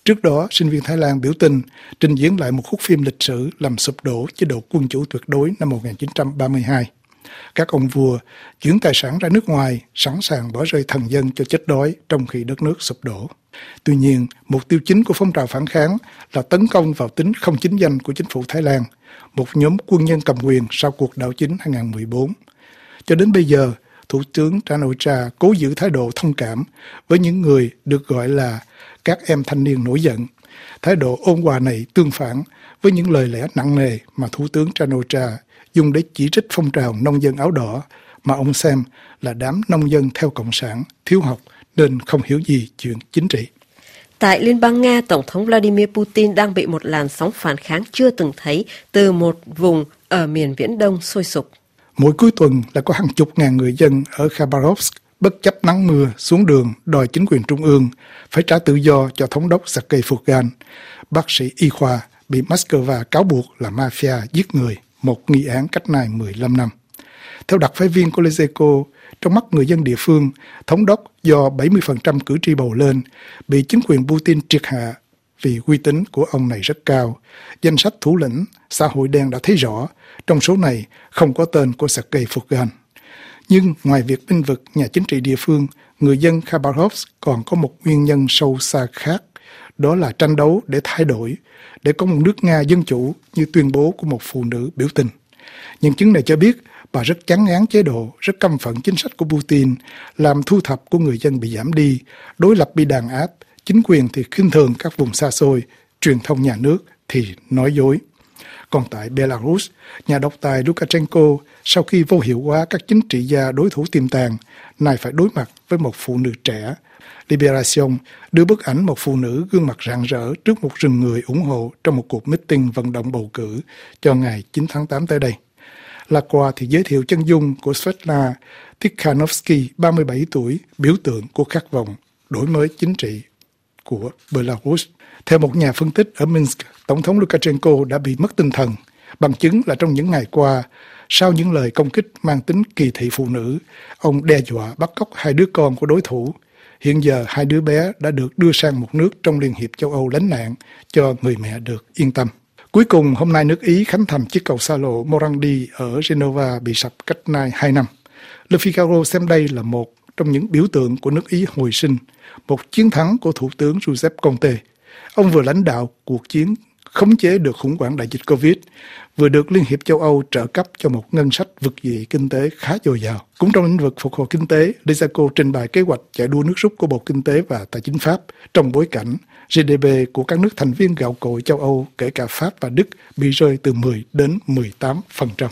Trước đó, sinh viên Thái Lan biểu tình trình diễn lại một khúc phim lịch sử làm sụp đổ chế độ quân chủ tuyệt đối năm một nghìn chín trăm ba mươi hai. Các ông vua chuyển tài sản ra nước ngoài, sẵn sàng bỏ rơi thần dân cho chết đói trong khi đất nước sụp đổ. Tuy nhiên, mục tiêu chính của phong trào phản kháng là tấn công vào tính không chính danh của chính phủ Thái Lan, một nhóm quân nhân cầm quyền sau cuộc đảo chính hai không một bốn. Cho đến bây giờ, Thủ tướng Chan O-cha cố giữ thái độ thông cảm với những người được gọi là các em thanh niên nổi giận. Thái độ ôn hòa này tương phản với những lời lẽ nặng nề mà Thủ tướng Chan O-cha dùng để chỉ trích phong trào nông dân áo đỏ mà ông xem là đám nông dân theo Cộng sản, thiếu học nên không hiểu gì chuyện chính trị. Tại Liên bang Nga, Tổng thống Vladimir Putin đang bị một làn sóng phản kháng chưa từng thấy từ một vùng ở miền Viễn Đông sôi sục. Mỗi cuối tuần là có hàng chục ngàn người dân ở Khabarovsk bất chấp nắng mưa xuống đường đòi chính quyền trung ương phải trả tự do cho thống đốc Sergei Furgan, bác sĩ y khoa bị Moscow cáo buộc là mafia giết người, một nghi án cách nay mười lăm năm. Theo đặc phái viên của Lezeco, trong mắt người dân địa phương, thống đốc do bảy mươi phần trăm cử tri bầu lên bị chính quyền Putin triệt hạ vì uy tín của ông này rất cao. Danh sách thủ lĩnh xã hội đen đã thấy rõ, trong số này không có tên của Sergei Furgan. Nhưng ngoài việc bênh vực nhà chính trị địa phương, người dân Khabarovsk còn có một nguyên nhân sâu xa khác, đó là tranh đấu để thay đổi, để có một nước Nga dân chủ như tuyên bố của một phụ nữ biểu tình. Nhân chứng này cho biết bà rất chán ngán chế độ, rất căm phẫn chính sách của Putin, làm thu thập của người dân bị giảm đi, đối lập bị đàn áp, chính quyền thì khinh thường các vùng xa xôi, truyền thông nhà nước thì nói dối. Còn tại Belarus, nhà độc tài Lukashenko sau khi vô hiệu hóa các chính trị gia đối thủ tiềm tàng, nay phải đối mặt với một phụ nữ trẻ. Liberation đưa bức ảnh một phụ nữ gương mặt rạng rỡ trước một rừng người ủng hộ trong một cuộc meeting vận động bầu cử cho ngày chín tháng tám tới đây. La Croix thì giới thiệu chân dung của Svetlana Tikhanovsky, ba mươi bảy tuổi, biểu tượng của khát vọng đổi mới chính trị của Belarus. Theo một nhà phân tích ở Minsk, Tổng thống Lukashenko đã bị mất tinh thần. Bằng chứng là trong những ngày qua, sau những lời công kích mang tính kỳ thị phụ nữ, ông đe dọa bắt cóc hai đứa con của đối thủ. Hiện giờ hai đứa bé đã được đưa sang một nước trong Liên hiệp châu Âu lánh nạn cho người mẹ được yên tâm. Cuối cùng, hôm nay nước Ý khánh thành chiếc cầu xa lộ Morandi ở Genova bị sập cách nay hai năm. Le Figaro xem đây là một trong những biểu tượng của nước Ý hồi sinh, một chiến thắng của Thủ tướng Giuseppe Conte. Ông vừa lãnh đạo cuộc chiến khống chế được khủng hoảng đại dịch Covid, vừa được Liên hiệp châu Âu trợ cấp cho một ngân sách vực dậy kinh tế khá dồi dào. Cũng trong lĩnh vực phục hồi kinh tế, Lezeco trình bày kế hoạch chạy đua nước rút của Bộ Kinh tế và Tài chính Pháp trong bối cảnh giê đê pê của các nước thành viên gạo cội châu Âu, kể cả Pháp và Đức, bị rơi từ mười đến mười tám phần trăm.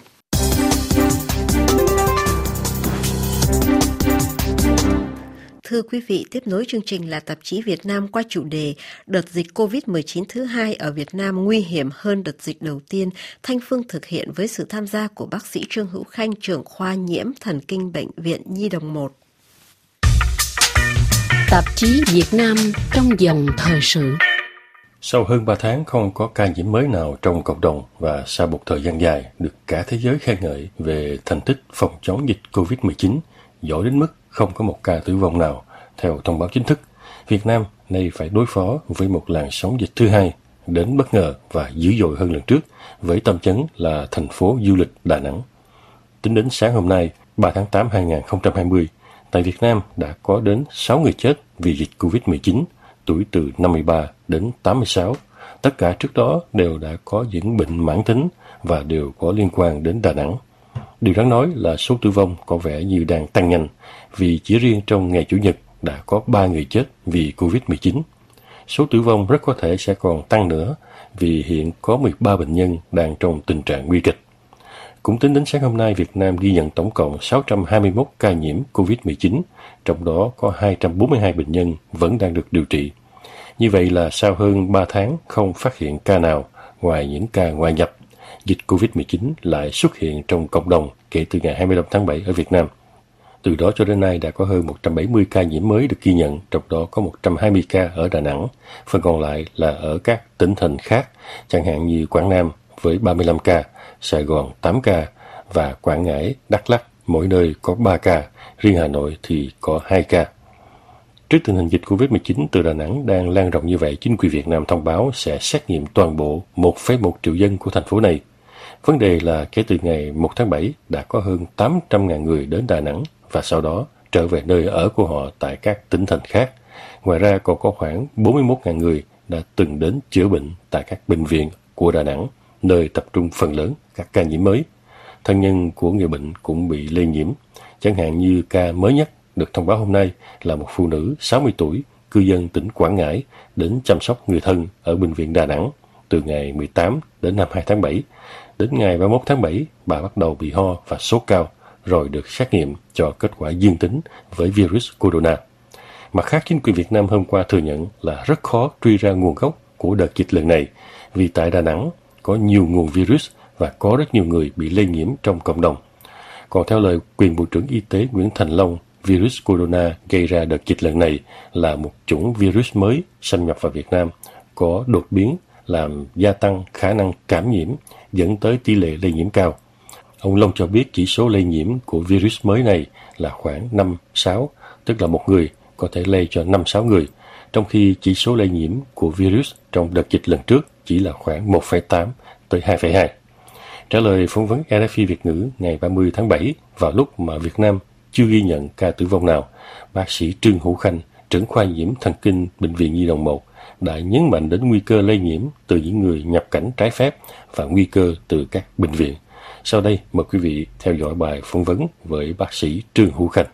Thưa quý vị, tiếp nối chương trình là tạp chí Việt Nam qua chủ đề đợt dịch covid mười chín thứ hai ở Việt Nam nguy hiểm hơn đợt dịch đầu tiên. Thanh Phương thực hiện với sự tham gia của bác sĩ Trương Hữu Khanh, trưởng khoa nhiễm thần kinh Bệnh viện Nhi đồng một. Tạp chí Việt Nam trong dòng thời sự. Sau hơn ba tháng không có ca nhiễm mới nào trong cộng đồng và sau một thời gian dài được cả thế giới khen ngợi về thành tích phòng chống dịch covid mười chín, giỏi đến mức không có một ca tử vong nào, theo thông báo chính thức, Việt Nam nay phải đối phó với một làn sóng dịch thứ hai, đến bất ngờ và dữ dội hơn lần trước, với tâm chấn là thành phố du lịch Đà Nẵng. Tính đến sáng hôm nay, ba tháng tám năm hai nghìn không trăm hai mươi, tại Việt Nam đã có đến sáu người chết vì dịch covid mười chín, tuổi từ năm mươi ba đến tám mươi sáu. Tất cả trước đó đều đã có những bệnh mãn tính và đều có liên quan đến Đà Nẵng. Điều đáng nói là số tử vong có vẻ như đang tăng nhanh, vì chỉ riêng trong ngày Chủ nhật đã có ba người chết vì covid mười chín. Số tử vong rất có thể sẽ còn tăng nữa, vì hiện có mười ba bệnh nhân đang trong tình trạng nguy kịch. Cũng tính đến sáng hôm nay, Việt Nam ghi nhận tổng cộng sáu trăm hai mươi mốt ca nhiễm covid mười chín, trong đó có hai trăm bốn mươi hai bệnh nhân vẫn đang được điều trị. Như vậy là sau hơn ba tháng không phát hiện ca nào ngoài những ca ngoại nhập, dịch covid mười chín lại xuất hiện trong cộng đồng kể từ ngày hai mươi lăm tháng bảy ở Việt Nam. Từ đó cho đến nay đã có hơn một trăm bảy mươi ca nhiễm mới được ghi nhận, trong đó có một trăm hai mươi ca ở Đà Nẵng, phần còn lại là ở các tỉnh thành khác, chẳng hạn như Quảng Nam với ba mươi lăm ca, Sài Gòn tám ca và Quảng Ngãi, Đắk Lắk mỗi nơi có ba ca, riêng Hà Nội thì có hai ca. Trước tình hình dịch covid mười chín từ Đà Nẵng đang lan rộng như vậy, chính quyền Việt Nam thông báo sẽ xét nghiệm toàn bộ một phẩy một triệu dân của thành phố này. Vấn đề là kể từ ngày một tháng bảy đã có hơn tám trăm nghìn người đến Đà Nẵng và sau đó trở về nơi ở của họ tại các tỉnh thành khác. Ngoài ra còn có khoảng bốn mươi mốt nghìn người đã từng đến chữa bệnh tại các bệnh viện của Đà Nẵng, nơi tập trung phần lớn các ca nhiễm mới. Thân nhân của người bệnh cũng bị lây nhiễm, chẳng hạn như ca mới nhất được thông báo hôm nay là một phụ nữ sáu mươi tuổi, cư dân tỉnh Quảng Ngãi, đến chăm sóc người thân ở bệnh viện Đà Nẵng từ ngày mười tám đến ngày hai tháng bảy. Đến ngày ba mươi mốt tháng bảy, bà bắt đầu bị ho và sốt cao, rồi được xét nghiệm cho kết quả dương tính với virus corona. Mặt khác, chính quyền Việt Nam hôm qua thừa nhận là rất khó truy ra nguồn gốc của đợt dịch lần này, vì tại Đà Nẵng có nhiều nguồn virus và có rất nhiều người bị lây nhiễm trong cộng đồng. Còn theo lời quyền Bộ trưởng Y tế Nguyễn Thành Long, virus corona gây ra đợt dịch lần này là một chủng virus mới xâm nhập vào Việt Nam, có đột biến làm gia tăng khả năng cảm nhiễm, dẫn tới tỷ lệ lây nhiễm cao. Ông Long cho biết chỉ số lây nhiễm của virus mới này là khoảng năm sáu, tức là một người có thể lây cho năm sáu người, trong khi chỉ số lây nhiễm của virus trong đợt dịch lần trước chỉ là khoảng một phẩy tám tới hai phẩy hai. Trả lời phỏng vấn rờ ép i Việt ngữ ngày ba mươi tháng bảy, vào lúc mà Việt Nam chưa ghi nhận ca tử vong nào, bác sĩ Trương Hữu Khanh, trưởng khoa nhiễm thần kinh Bệnh viện Nhi đồng một, đã nhấn mạnh đến nguy cơ lây nhiễm từ những người nhập cảnh trái phép và nguy cơ từ các bệnh viện. Sau đây, mời quý vị theo dõi bài phỏng vấn với bác sĩ Trương Hữu Khanh.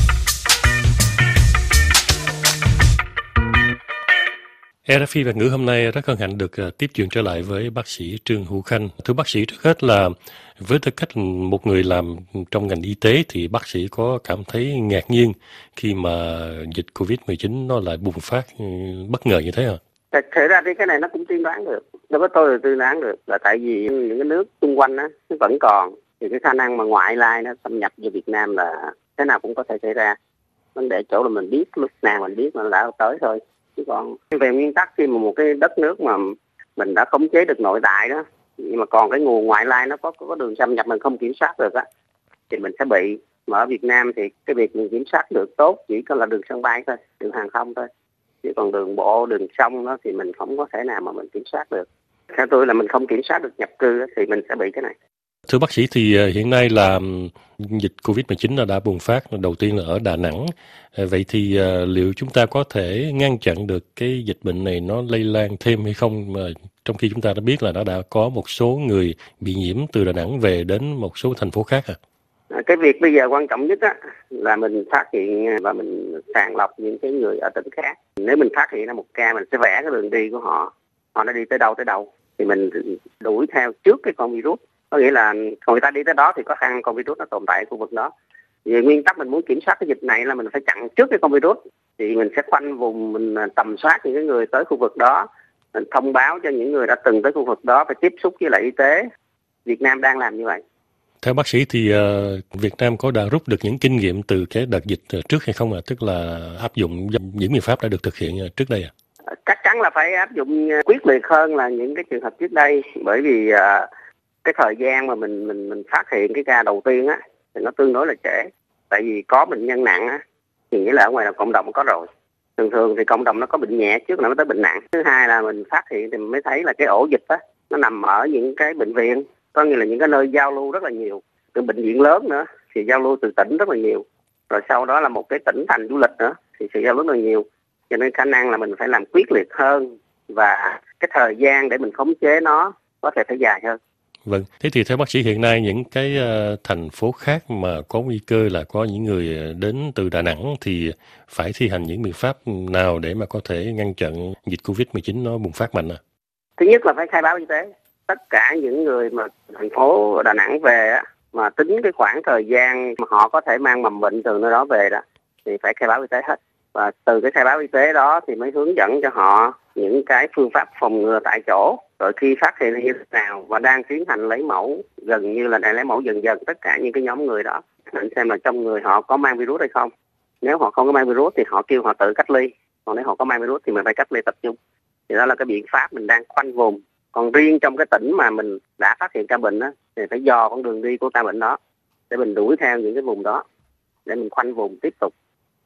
rờ ép i Việt ngữ hôm nay rất hân hạnh được tiếp chuyện trở lại với bác sĩ Trương Hữu Khanh. Thưa bác sĩ, trước hết là với tư cách một người làm trong ngành y tế thì bác sĩ có cảm thấy ngạc nhiên khi mà dịch covid mười chín nó lại bùng phát bất ngờ như thế hả? Thật ra thì cái này nó cũng tiên đoán được. Đối với tôi là tiên đoán được, là tại vì những cái nước xung quanh á nó vẫn còn, thì cái khả năng mà ngoại lai nó xâm nhập vào Việt Nam là thế nào cũng có thể xảy ra. Vấn đề chỗ là mình biết lúc nào mình biết nó đã tới thôi. Chứ còn về nguyên tắc, khi mà một cái đất nước mà mình đã khống chế được nội tại đó, nhưng mà còn cái nguồn ngoại lai nó có có đường xâm nhập mình không kiểm soát được á, thì mình sẽ bị. Mà ở Việt Nam thì cái việc mình kiểm soát được tốt chỉ có là đường sân bay thôi, đường hàng không thôi. Chứ còn đường bộ, đường sông đó thì mình không có thể nào mà mình kiểm soát được. Theo tôi là mình không kiểm soát được nhập cư đó, thì mình sẽ bị cái này. Thưa bác sĩ, thì hiện nay là dịch covid mười chín đã bùng phát, đầu tiên là ở Đà Nẵng. Vậy thì liệu chúng ta có thể ngăn chặn được cái dịch bệnh này nó lây lan thêm hay không? Mà trong khi chúng ta đã biết là nó đã có một số người bị nhiễm từ Đà Nẵng về đến một số thành phố khác à? Cái việc bây giờ quan trọng nhất á là mình phát hiện và mình sàng lọc những cái người ở tỉnh khác. Nếu mình phát hiện ra một ca, mình sẽ vẽ cái đường đi của họ, họ đã đi tới đâu tới đâu, thì mình đuổi theo trước cái con virus. Có nghĩa là còn người ta đi tới đó thì có khả năng con virus nó tồn tại ở khu vực đó. Về nguyên tắc mình muốn kiểm soát cái dịch này là mình phải chặn trước cái con virus, thì mình sẽ khoanh vùng, mình tầm soát những cái người tới khu vực đó, mình thông báo cho những người đã từng tới khu vực đó phải tiếp xúc với lại y tế. Việt Nam đang làm như vậy. Theo bác sĩ thì uh, Việt Nam có đã rút được những kinh nghiệm từ cái đợt dịch trước hay không ạ? À? Tức là áp dụng những biện pháp đã được thực hiện trước đây ạ? À? Chắc chắn là phải áp dụng quyết liệt hơn là những cái trường hợp trước đây, bởi vì uh, cái thời gian mà mình mình mình phát hiện cái ca đầu tiên á thì nó tương đối là trễ. Tại vì có bệnh nhân nặng á thì nghĩa là ở ngoài là cộng đồng có rồi. Thường thường thì cộng đồng nó có bệnh nhẹ trước nó mới tới bệnh nặng. Thứ hai là mình phát hiện thì mình mới thấy là cái ổ dịch á nó nằm ở những cái bệnh viện, có nghĩa là những cái nơi giao lưu rất là nhiều, từ bệnh viện lớn nữa thì giao lưu từ tỉnh rất là nhiều, rồi sau đó là một cái tỉnh thành du lịch nữa thì sự giao lưu rất là nhiều, cho nên khả năng là mình phải làm quyết liệt hơn và cái thời gian để mình khống chế nó có thể phải dài hơn. Vâng, thế thì theo bác sĩ hiện nay những cái uh, thành phố khác mà có nguy cơ là có những người đến từ Đà Nẵng thì phải thi hành những biện pháp nào để mà có thể ngăn chặn dịch covid mười chín nó bùng phát mạnh à? Thứ nhất là phải khai báo y tế. Tất cả những người mà thành phố Đà Nẵng về á, mà tính cái khoảng thời gian mà họ có thể mang mầm bệnh từ nơi đó về đó thì phải khai báo y tế hết. Và từ cái khai báo y tế đó thì mới hướng dẫn cho họ những cái phương pháp phòng ngừa tại chỗ. Rồi khi phát hiện như thế nào và đang tiến hành lấy mẫu, gần như là đang lấy mẫu dần dần tất cả những cái nhóm người đó, để xem là trong người họ có mang virus hay không. Nếu họ không có mang virus thì họ kêu họ tự cách ly. Còn nếu họ có mang virus thì mình phải cách ly tập trung. Thì đó là cái biện pháp mình đang khoanh vùng. Còn riêng trong cái tỉnh mà mình đã phát hiện ca bệnh đó, thì phải dò con đường đi của ca bệnh đó để mình đuổi theo những cái vùng đó để mình khoanh vùng tiếp tục.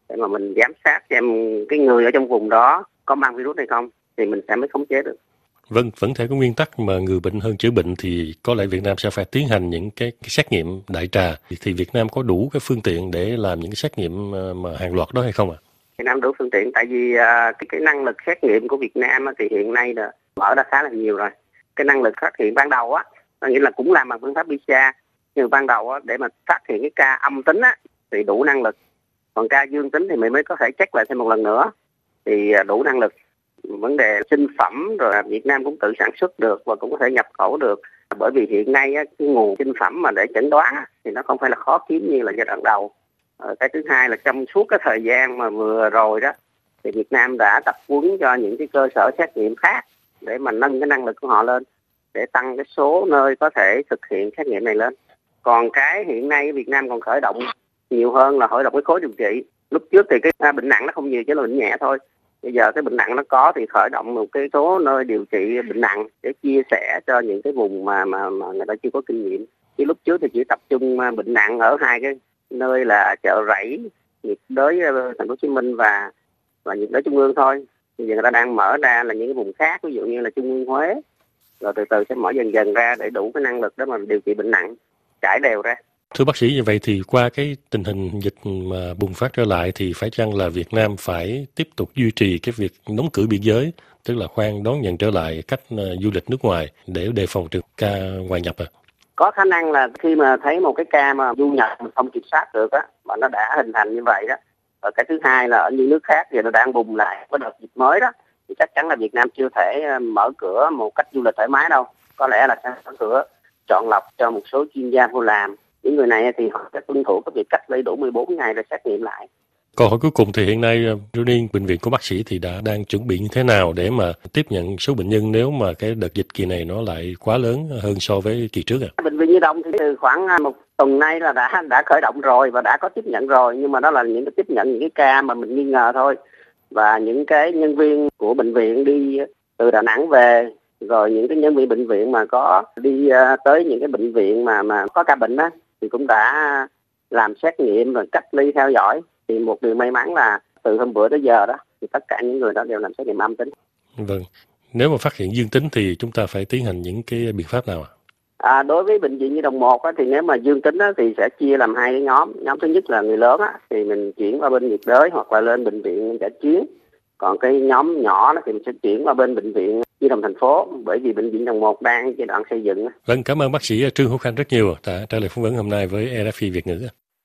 để mà mình giám sát xem cái người ở trong vùng đó có mang virus hay không thì mình sẽ mới khống chế được. Vâng, vẫn theo cái nguyên tắc mà người bệnh hơn chữa bệnh thì có lẽ Việt Nam sẽ phải tiến hành những cái, cái xét nghiệm đại trà. Thì Việt Nam có đủ cái phương tiện để làm những cái xét nghiệm mà hàng loạt đó hay không ạ? À? Việt Nam đủ phương tiện, tại vì uh, cái, cái năng lực xét nghiệm của Việt Nam thì hiện nay là mở ra khá là nhiều rồi. Cái năng lực phát hiện ban đầu á, nghĩa là cũng làm bằng phương pháp pê xê rờ, nhưng ban đầu á, để mà phát hiện cái ca âm tính á thì đủ năng lực. Còn ca dương tính thì mình mới có thể check lại thêm một lần nữa thì uh, đủ năng lực. Vấn đề sinh phẩm rồi Việt Nam cũng tự sản xuất được và cũng có thể nhập khẩu được, bởi vì hiện nay á, cái nguồn sinh phẩm mà để chẩn đoán á, thì nó không phải là khó kiếm như là giai đoạn đầu. Ờ, cái thứ hai là trong suốt cái thời gian mà vừa rồi đó thì Việt Nam đã tập huấn cho những cái cơ sở xét nghiệm khác để mà nâng cái năng lực của họ lên, để tăng cái số nơi có thể thực hiện xét nghiệm này lên. Còn cái hiện nay Việt Nam còn khởi động nhiều hơn là khởi động cái khối điều trị. Lúc trước thì cái bệnh nặng nó không nhiều, chỉ là bệnh nhẹ thôi. Bây giờ cái bệnh nặng nó có thì khởi động một cái số nơi điều trị bệnh nặng để chia sẻ cho những cái vùng mà mà, mà người ta chưa có kinh nghiệm. Chứ lúc trước thì chỉ tập trung bệnh nặng ở hai cái nơi là Chợ Rẫy, nhiệt đới Thành phố Hồ Chí Minh và và nhiệt đới Trung ương thôi. Bây giờ người ta đang mở ra là những cái vùng khác, ví dụ như là Trung ương Huế, rồi từ từ sẽ mở dần dần ra để đủ cái năng lực để mà điều trị bệnh nặng, trải đều ra. Thưa bác sĩ, như vậy thì qua cái tình hình dịch mà bùng phát trở lại thì phải chăng là Việt Nam phải tiếp tục duy trì cái việc đóng cửa biên giới, tức là khoan đón nhận trở lại khách uh, du lịch nước ngoài để đề phòng trường ca ngoại nhập à? Có khả năng là khi mà thấy một cái ca mà du nhập mà không kiểm soát được á, mà nó đã hình thành như vậy đó. Và cái thứ hai là ở những nước khác thì nó đang bùng lại có đợt dịch mới đó, thì chắc chắn là Việt Nam chưa thể mở cửa một cách du lịch thoải mái đâu. Có lẽ là sẽ mở cửa chọn lọc cho một số chuyên gia vô làm. Những người này thì họ sẽ tuân thủ cái việc cách ly đủ mười bốn ngày rồi xét nghiệm lại. Câu hỏi cuối cùng thì hiện nay riêng bệnh viện của bác sĩ thì đã đang chuẩn bị như thế nào để mà tiếp nhận số bệnh nhân nếu mà cái đợt dịch kỳ này nó lại quá lớn hơn so với kỳ trước à? Bệnh viện Nhi đồng thì từ khoảng một tuần nay là đã đã khởi động rồi và đã có tiếp nhận rồi, nhưng mà đó là những cái tiếp nhận những cái ca mà mình nghi ngờ thôi. Và những cái nhân viên của bệnh viện đi từ Đà Nẵng về, rồi những cái nhân viên bệnh viện mà có đi tới những cái bệnh viện mà mà có ca bệnh á thì cũng đã làm xét nghiệm rồi cách ly theo dõi. Thì một điều may mắn là từ hôm bữa tới giờ đó thì tất cả những người đó đều làm xét nghiệm âm tính. Vâng. Nếu mà phát hiện dương tính thì chúng ta phải tiến hành những cái biện pháp nào ạ? À, đối với bệnh viện Nhi đồng một á, thì nếu mà dương tính á, thì sẽ chia làm hai cái nhóm. Nhóm thứ nhất là người lớn á, thì mình chuyển qua bên nhiệt đới hoặc là lên bệnh viện dã chiến. Còn cái nhóm nhỏ đó thì mình sẽ chuyển qua bên bệnh viện Nhi đồng thành phố, bởi vì bệnh viện Nhi đồng một đang giai đoạn xây dựng. Vâng, cảm ơn bác sĩ Trương Hữu Khanh rất nhiều đã trả lời phỏng vấn hôm nay với rờ ép i Việt ngữ.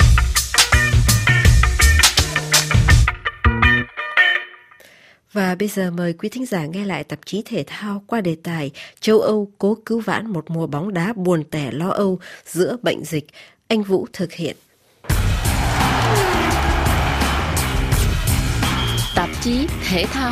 Và bây giờ mời quý thính giả nghe lại tạp chí thể thao qua đề tài châu Âu cố cứu vãn một mùa bóng đá buồn tẻ lo âu giữa bệnh dịch. Anh Vũ thực hiện. Tạp chí thể thao.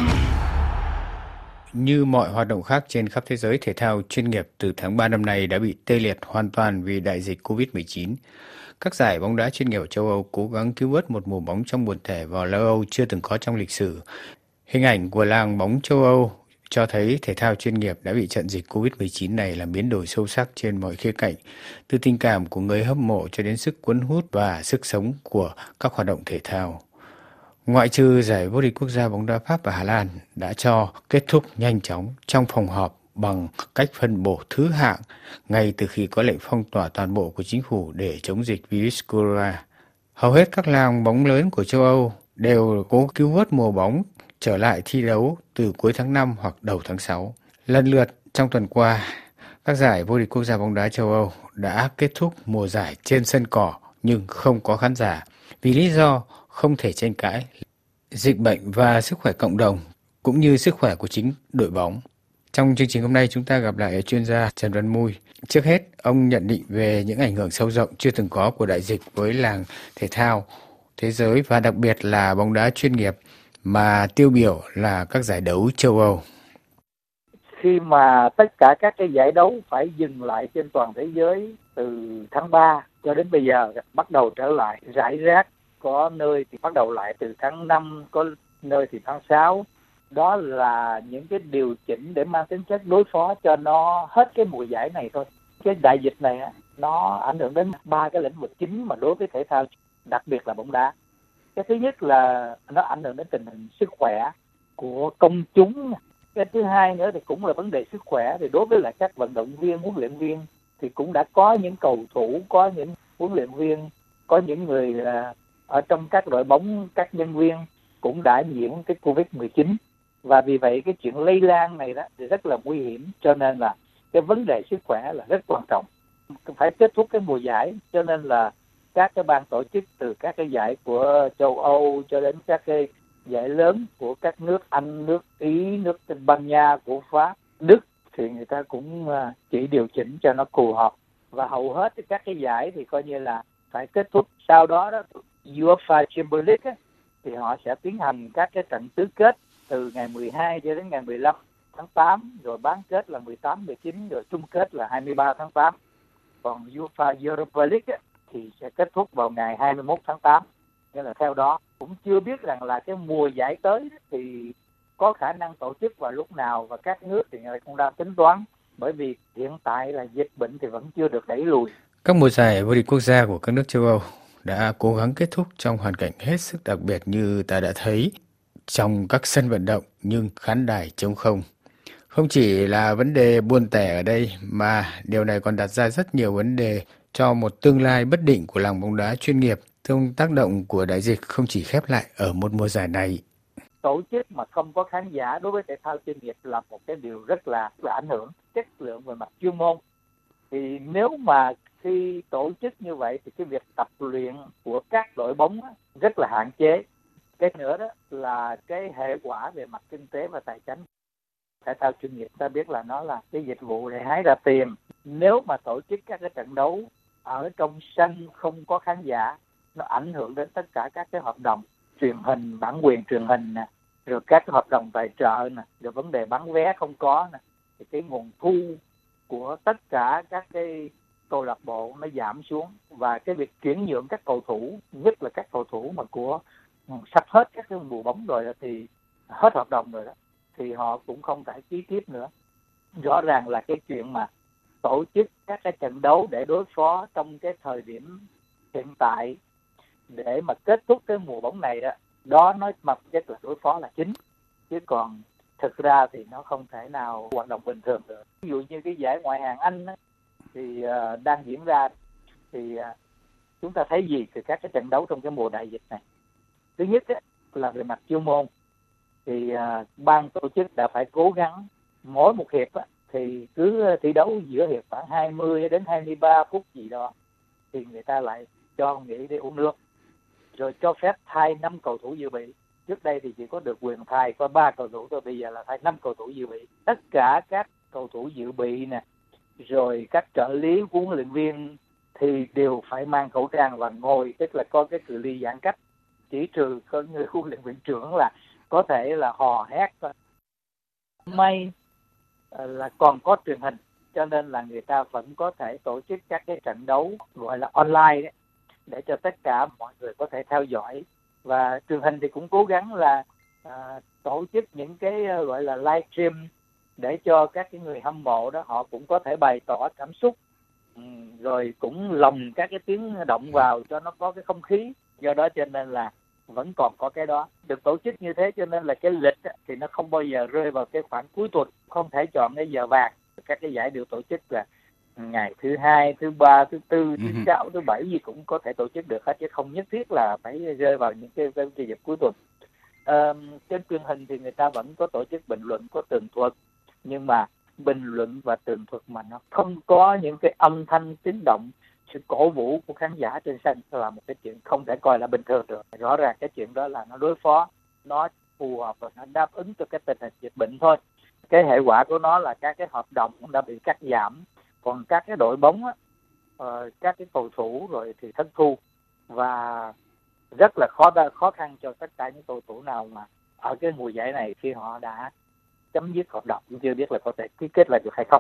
Như mọi hoạt động khác trên khắp thế giới, thể thao chuyên nghiệp từ tháng ba năm nay đã bị tê liệt hoàn toàn vì đại dịch covid mười chín. Các giải bóng đá chuyên nghiệp ở châu Âu cố gắng cứu vớt một mùa bóng trong buồn tẻ và lo âu chưa từng có trong lịch sử. Hình ảnh của làng bóng châu Âu cho thấy thể thao chuyên nghiệp đã bị trận dịch covid mười chín này làm biến đổi sâu sắc trên mọi khía cạnh, từ tình cảm của người hâm mộ cho đến sức cuốn hút và sức sống của các hoạt động thể thao. Ngoại trừ giải vô địch quốc gia bóng đá Pháp và Hà Lan đã cho kết thúc nhanh chóng trong phòng họp bằng cách phân bổ thứ hạng ngay từ khi có lệnh phong tỏa toàn bộ của chính phủ để chống dịch virus corona. Hầu hết các làng bóng lớn của châu Âu đều cố cứu vớt mùa bóng trở lại thi đấu từ cuối tháng năm hoặc đầu tháng sáu. Lần lượt trong tuần qua, các giải vô địch quốc gia bóng đá châu Âu đã kết thúc mùa giải trên sân cỏ nhưng không có khán giả vì lý do không thể tranh cãi, dịch bệnh và sức khỏe cộng đồng cũng như sức khỏe của chính đội bóng. Trong chương trình hôm nay chúng ta gặp lại chuyên gia Trần Văn Mui. Trước hết, ông nhận định về những ảnh hưởng sâu rộng chưa từng có của đại dịch với làng thể thao thế giới và đặc biệt là bóng đá chuyên nghiệp mà tiêu biểu là các giải đấu châu Âu. Khi mà tất cả các cái giải đấu phải dừng lại trên toàn thế giới từ tháng ba cho đến bây giờ bắt đầu trở lại rải rác, có nơi thì bắt đầu lại từ tháng năm, có nơi thì tháng sáu. Đó là những cái điều chỉnh để mang tính chất đối phó cho nó hết cái mùa giải này thôi. Cái đại dịch này nó ảnh hưởng đến ba cái lĩnh vực chính mà đối với thể thao, đặc biệt là bóng đá. Cái thứ nhất là nó ảnh hưởng đến tình hình sức khỏe của công chúng. Cái thứ hai nữa thì cũng là vấn đề sức khỏe. Thì đối với lại các vận động viên, huấn luyện viên thì cũng đã có những cầu thủ, có những huấn luyện viên, có những người là ở trong các đội bóng, các nhân viên cũng đã nhiễm cái covid mười chín. Và vì vậy cái chuyện lây lan này đó thì rất là nguy hiểm, cho nên là cái vấn đề sức khỏe là rất quan trọng. Phải kết thúc cái mùa giải, cho nên là các cái ban tổ chức từ các cái giải của châu Âu cho đến các cái giải lớn của các nước Anh, nước Ý, nước Tây Ban Nha, của Pháp, Đức thì người ta cũng chỉ điều chỉnh cho nó phù hợp. Và hầu hết các cái giải thì coi như là phải kết thúc. Sau đó đó UEFA Champions League ấy, thì họ sẽ tiến hành các cái trận tứ kết từ ngày mười hai cho đến ngày mười lăm tháng tám, rồi bán kết là mười tám, mười chín, rồi chung kết là hai mươi ba tháng tám. Còn UEFA Europa League ấy, thì sẽ kết thúc vào ngày hai mươi mốt tháng tám. Nên là theo đó cũng chưa biết rằng là cái mùa giải tới thì có khả năng tổ chức vào lúc nào, và các nước thì người cũng đang tính toán, bởi vì hiện tại là dịch bệnh thì vẫn chưa được đẩy lùi. Các mùa giải vô địch quốc gia của các nước châu Âu đã cố gắng kết thúc trong hoàn cảnh hết sức đặc biệt như ta đã thấy trong các sân vận động nhưng khán đài trống không. Không chỉ là vấn đề buồn tẻ ở đây mà điều này còn đặt ra rất nhiều vấn đề cho một tương lai bất định của làng bóng đá chuyên nghiệp. Thông tác động của đại dịch không chỉ khép lại ở một mùa giải này. Tổ chức mà không có khán giả đối với thể thao chuyên nghiệp là một cái điều rất là, là ảnh hưởng chất lượng về mặt chuyên môn. Thì nếu mà khi tổ chức như vậy thì cái việc tập luyện của các đội bóng rất là hạn chế. Cái nữa đó là cái hệ quả về mặt kinh tế và tài chính. Thể thao chuyên nghiệp ta biết là nó là cái dịch vụ để hái ra tiền. Nếu mà tổ chức các cái trận đấu ở trong sân không có khán giả, nó ảnh hưởng đến tất cả các cái hợp đồng truyền hình, bản quyền truyền hình nè, rồi các cái hợp đồng tài trợ nè, rồi vấn đề bán vé không có nè, thì cái nguồn thu của tất cả các cái câu lạc bộ nó giảm xuống. Và cái việc chuyển nhượng các cầu thủ, nhất là các cầu thủ mà của sắp hết các cái mùa bóng rồi đó, thì hết hợp đồng rồi đó, thì họ cũng không thể ký tiếp nữa. Rõ ràng là cái chuyện mà tổ chức các cái trận đấu để đối phó trong cái thời điểm hiện tại để mà kết thúc cái mùa bóng này đó, đó nói mặt chất là đối phó là chính, chứ còn thực ra thì nó không thể nào hoạt động bình thường được. Ví dụ như cái giải ngoại hạng Anh đó, thì uh, đang diễn ra, thì uh, chúng ta thấy gì từ các cái trận đấu trong cái mùa đại dịch này? Thứ nhất ấy, là về mặt chuyên môn thì uh, ban tổ chức đã phải cố gắng mỗi một hiệp á, thì cứ thi đấu giữa hiệp khoảng hai mươi đến hai mươi ba phút gì đó thì người ta lại cho nghỉ để uống nước, rồi cho phép thay năm cầu thủ dự bị. Trước đây thì chỉ có được quyền thay có ba cầu thủ thôi, bây giờ là thay năm cầu thủ dự bị. Tất cả các cầu thủ dự bị nè, rồi các trợ lý của huấn luyện viên thì đều phải mang khẩu trang và ngồi, tức là có cái cự ly giãn cách, chỉ trừ có người huấn luyện viên trưởng là có thể là hò hét thôi. May là còn có truyền hình, cho nên là người ta vẫn có thể tổ chức các cái trận đấu gọi là online đấy, để cho tất cả mọi người có thể theo dõi. Và truyền hình thì cũng cố gắng là à, tổ chức những cái gọi là live stream để cho các cái người hâm mộ đó họ cũng có thể bày tỏ cảm xúc, ừ, rồi cũng lồng các cái tiếng động vào cho nó có cái không khí. Do đó cho nên là vẫn còn có cái đó được tổ chức như thế, cho nên là cái lịch thì nó không bao giờ rơi vào cái khoảng cuối tuần, không thể chọn cái giờ vàng. Các cái giải đều tổ chức là ngày thứ hai, thứ ba, thứ tư, thứ sáu, thứ bảy gì cũng có thể tổ chức được hết, chứ không nhất thiết là phải rơi vào những cái cái dịp cuối tuần. À, trên truyền hình thì người ta vẫn có tổ chức bình luận, có tường thuật, nhưng mà bình luận và tường thuật mà nó không có những cái âm thanh tiếng động, sự cổ vũ của khán giả trên sân là một cái chuyện không thể coi là bình thường được. Rõ ràng cái chuyện đó là nó đối phó, nó phù hợp và nó đáp ứng cho cái tình hình dịch bệnh thôi. Cái hệ quả của nó là các cái hợp đồng cũng đã bị cắt giảm, còn các cái đội bóng á, uh, các cái cầu thủ rồi thì thất thu, và rất là khó khó khăn cho tất cả những cầu thủ nào mà ở cái mùa giải này khi họ đã chấm dứt hợp đồng cũng chưa biết là có thể ký kết lại được hay không.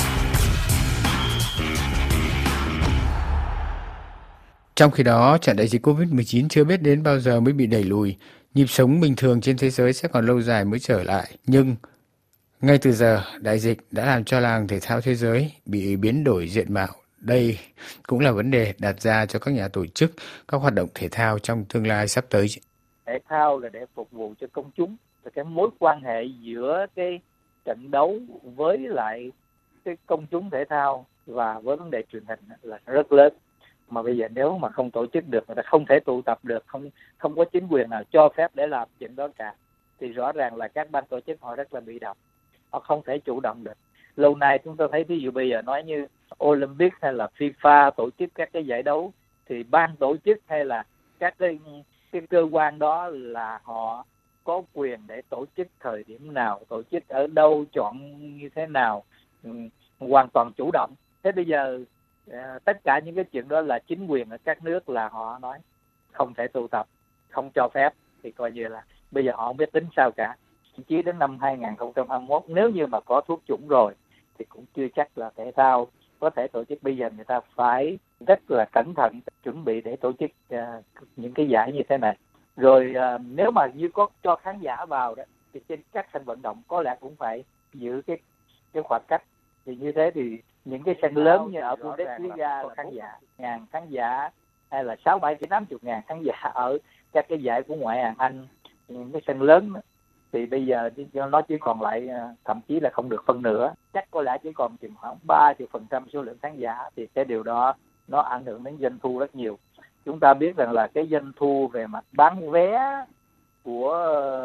Trong khi đó, trận đại dịch covid mười chín chưa biết đến bao giờ mới bị đẩy lùi, nhịp sống bình thường trên thế giới sẽ còn lâu dài mới trở lại. Nhưng ngay từ giờ, đại dịch đã làm cho làng thể thao thế giới bị biến đổi diện mạo Đây cũng là vấn đề đặt ra cho các nhà tổ chức các hoạt động thể thao trong tương lai sắp tới. Thể thao là để phục vụ cho công chúng, và cái mối quan hệ giữa cái trận đấu với lại cái công chúng thể thao và với vấn đề truyền hình là rất lớn. Mà bây giờ nếu mà không tổ chức được, người ta không thể tụ tập được, không không có chính quyền nào cho phép để làm chuyện đó cả, thì rõ ràng là các ban tổ chức họ rất là bị động, họ không thể chủ động được. Lâu nay chúng tôi thấy ví dụ bây giờ nói như Olympic hay là FIFA tổ chức các cái giải đấu, thì ban tổ chức hay là các cái, cái cơ quan đó là họ có quyền để tổ chức thời điểm nào, tổ chức ở đâu, chọn như thế nào, hoàn toàn chủ động. Thế bây giờ tất cả những cái chuyện đó là chính quyền ở các nước là họ nói không thể tụ tập, không cho phép, thì coi như là bây giờ họ không biết tính sao cả. Thậm chí đến năm hai không hai mốt nếu như mà có thuốc chủng rồi thì cũng chưa chắc là thể thao có thể tổ chức. Bây giờ người ta phải rất là cẩn thận chuẩn bị để tổ chức uh, những cái giải như thế này. Rồi uh, nếu mà như có cho khán giả vào đó thì trên các sân vận động có lẽ cũng phải giữ cái cái khoảng cách. Thì như thế thì những cái sân lớn như ở Bundesliga là khán giả ngàn khán giả, hay là sáu bảy tám chục ngàn khán giả ở các cái giải của ngoại hạng Anh, những cái sân lớn đó, thì bây giờ nó chỉ còn lại thậm chí là không được phân nửa, chắc có lẽ chỉ còn chừng khoảng ba mươi phần trăm số lượng khán giả, thì cái điều đó nó ảnh hưởng đến doanh thu rất nhiều. Chúng ta biết rằng là cái doanh thu về mặt bán vé của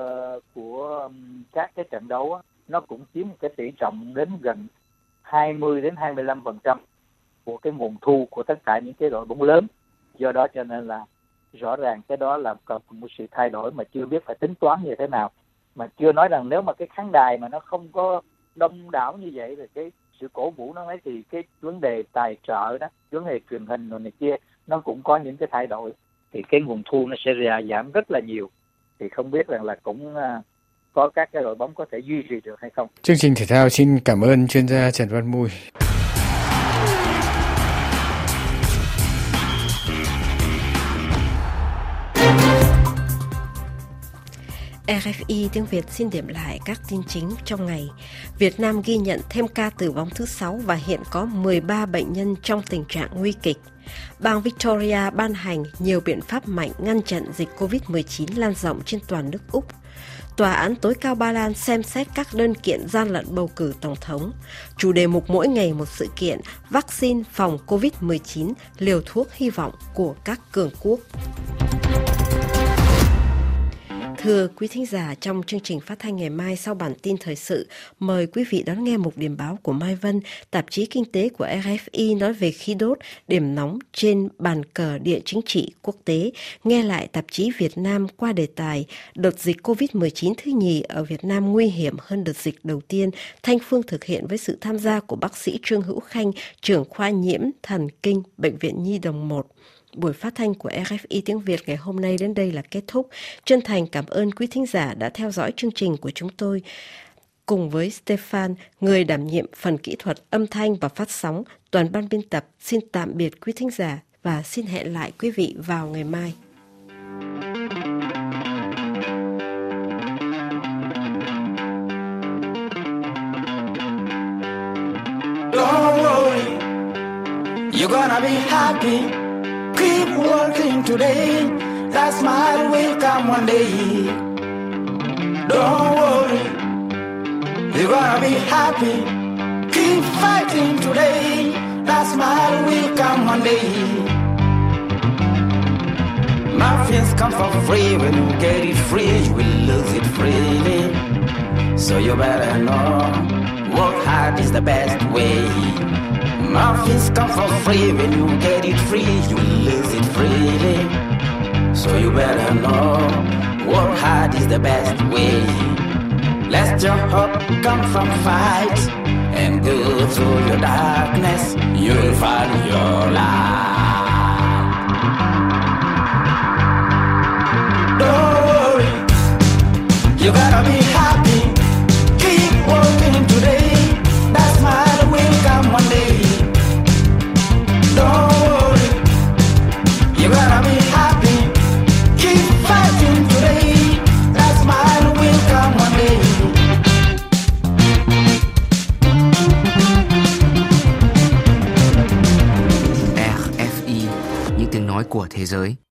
của các cái trận đấu nó cũng chiếm một cái tỷ trọng đến gần hai mươi đến hai mươi lăm phần trăm của cái nguồn thu của tất cả những cái đội bóng lớn. Do đó cho nên là rõ ràng cái đó là cần một sự thay đổi mà chưa biết phải tính toán như thế nào. Mà chưa nói rằng nếu mà cái khán đài mà nó không có đông đảo như vậy, thì cái sự cổ vũ nó ấy, thì cái vấn đề tài trợ đó, vấn đề truyền hình rồi này kia nó cũng có những cái thay đổi, thì cái nguồn thu nó sẽ giảm rất là nhiều. Thì không biết rằng là cũng có các cái đội bóng có thể duy trì được hay không. Chương trình thể thao xin cảm ơn chuyên gia Trần Văn Mùi. rờ ép i tiếng Việt xin điểm lại các tin chính trong ngày. Việt Nam ghi nhận thêm ca tử vong thứ sáu và hiện có mười ba bệnh nhân trong tình trạng nguy kịch. Bang Victoria ban hành nhiều biện pháp mạnh ngăn chặn dịch covid mười chín lan rộng trên toàn nước Úc. Tòa án tối cao Ba Lan xem xét các đơn kiện gian lận bầu cử tổng thống. Chủ đề mục mỗi ngày một sự kiện, vaccine phòng covid mười chín, liều thuốc hy vọng của các cường quốc. Thưa quý thính giả, trong chương trình phát thanh ngày mai sau bản tin thời sự, mời quý vị đón nghe mục điểm báo của Mai Vân, tạp chí kinh tế của rờ ép i nói về khí đốt, điểm nóng trên bàn cờ địa chính trị quốc tế. Nghe lại tạp chí Việt Nam qua đề tài đợt dịch covid mười chín thứ nhì ở Việt Nam nguy hiểm hơn đợt dịch đầu tiên. Thanh Phương thực hiện với sự tham gia của bác sĩ Trương Hữu Khanh, trưởng khoa nhiễm thần kinh Bệnh viện Nhi Đồng một. Buổi phát thanh của rờ ép i tiếng Việt ngày hôm nay đến đây là kết thúc. Chân thành cảm ơn quý thính giả đã theo dõi chương trình của chúng tôi. Cùng với Stefan, người đảm nhiệm phần kỹ thuật âm thanh và phát sóng, toàn ban biên tập xin tạm biệt quý thính giả và xin hẹn lại quý vị vào ngày mai. Don't worry, you're gonna be happy. Keep working today, that smile will come one day. Don't worry, you're gonna be happy. Keep fighting today, that smile will come one day. Nothing's come for free, when you get it free, you will lose it freely. So you better know, work hard is the best way. Nothing's come for free, when you get it free, you lose it freely. So you better know, work hard is the best way. Let your hope come from fight, and go through your darkness, you'll find your light. Don't worry, you gotta be happy. Keep working today, that smile will come one day. Don't worry, you gotta be happy. Keep fighting today, that smile will come one day. thế giới.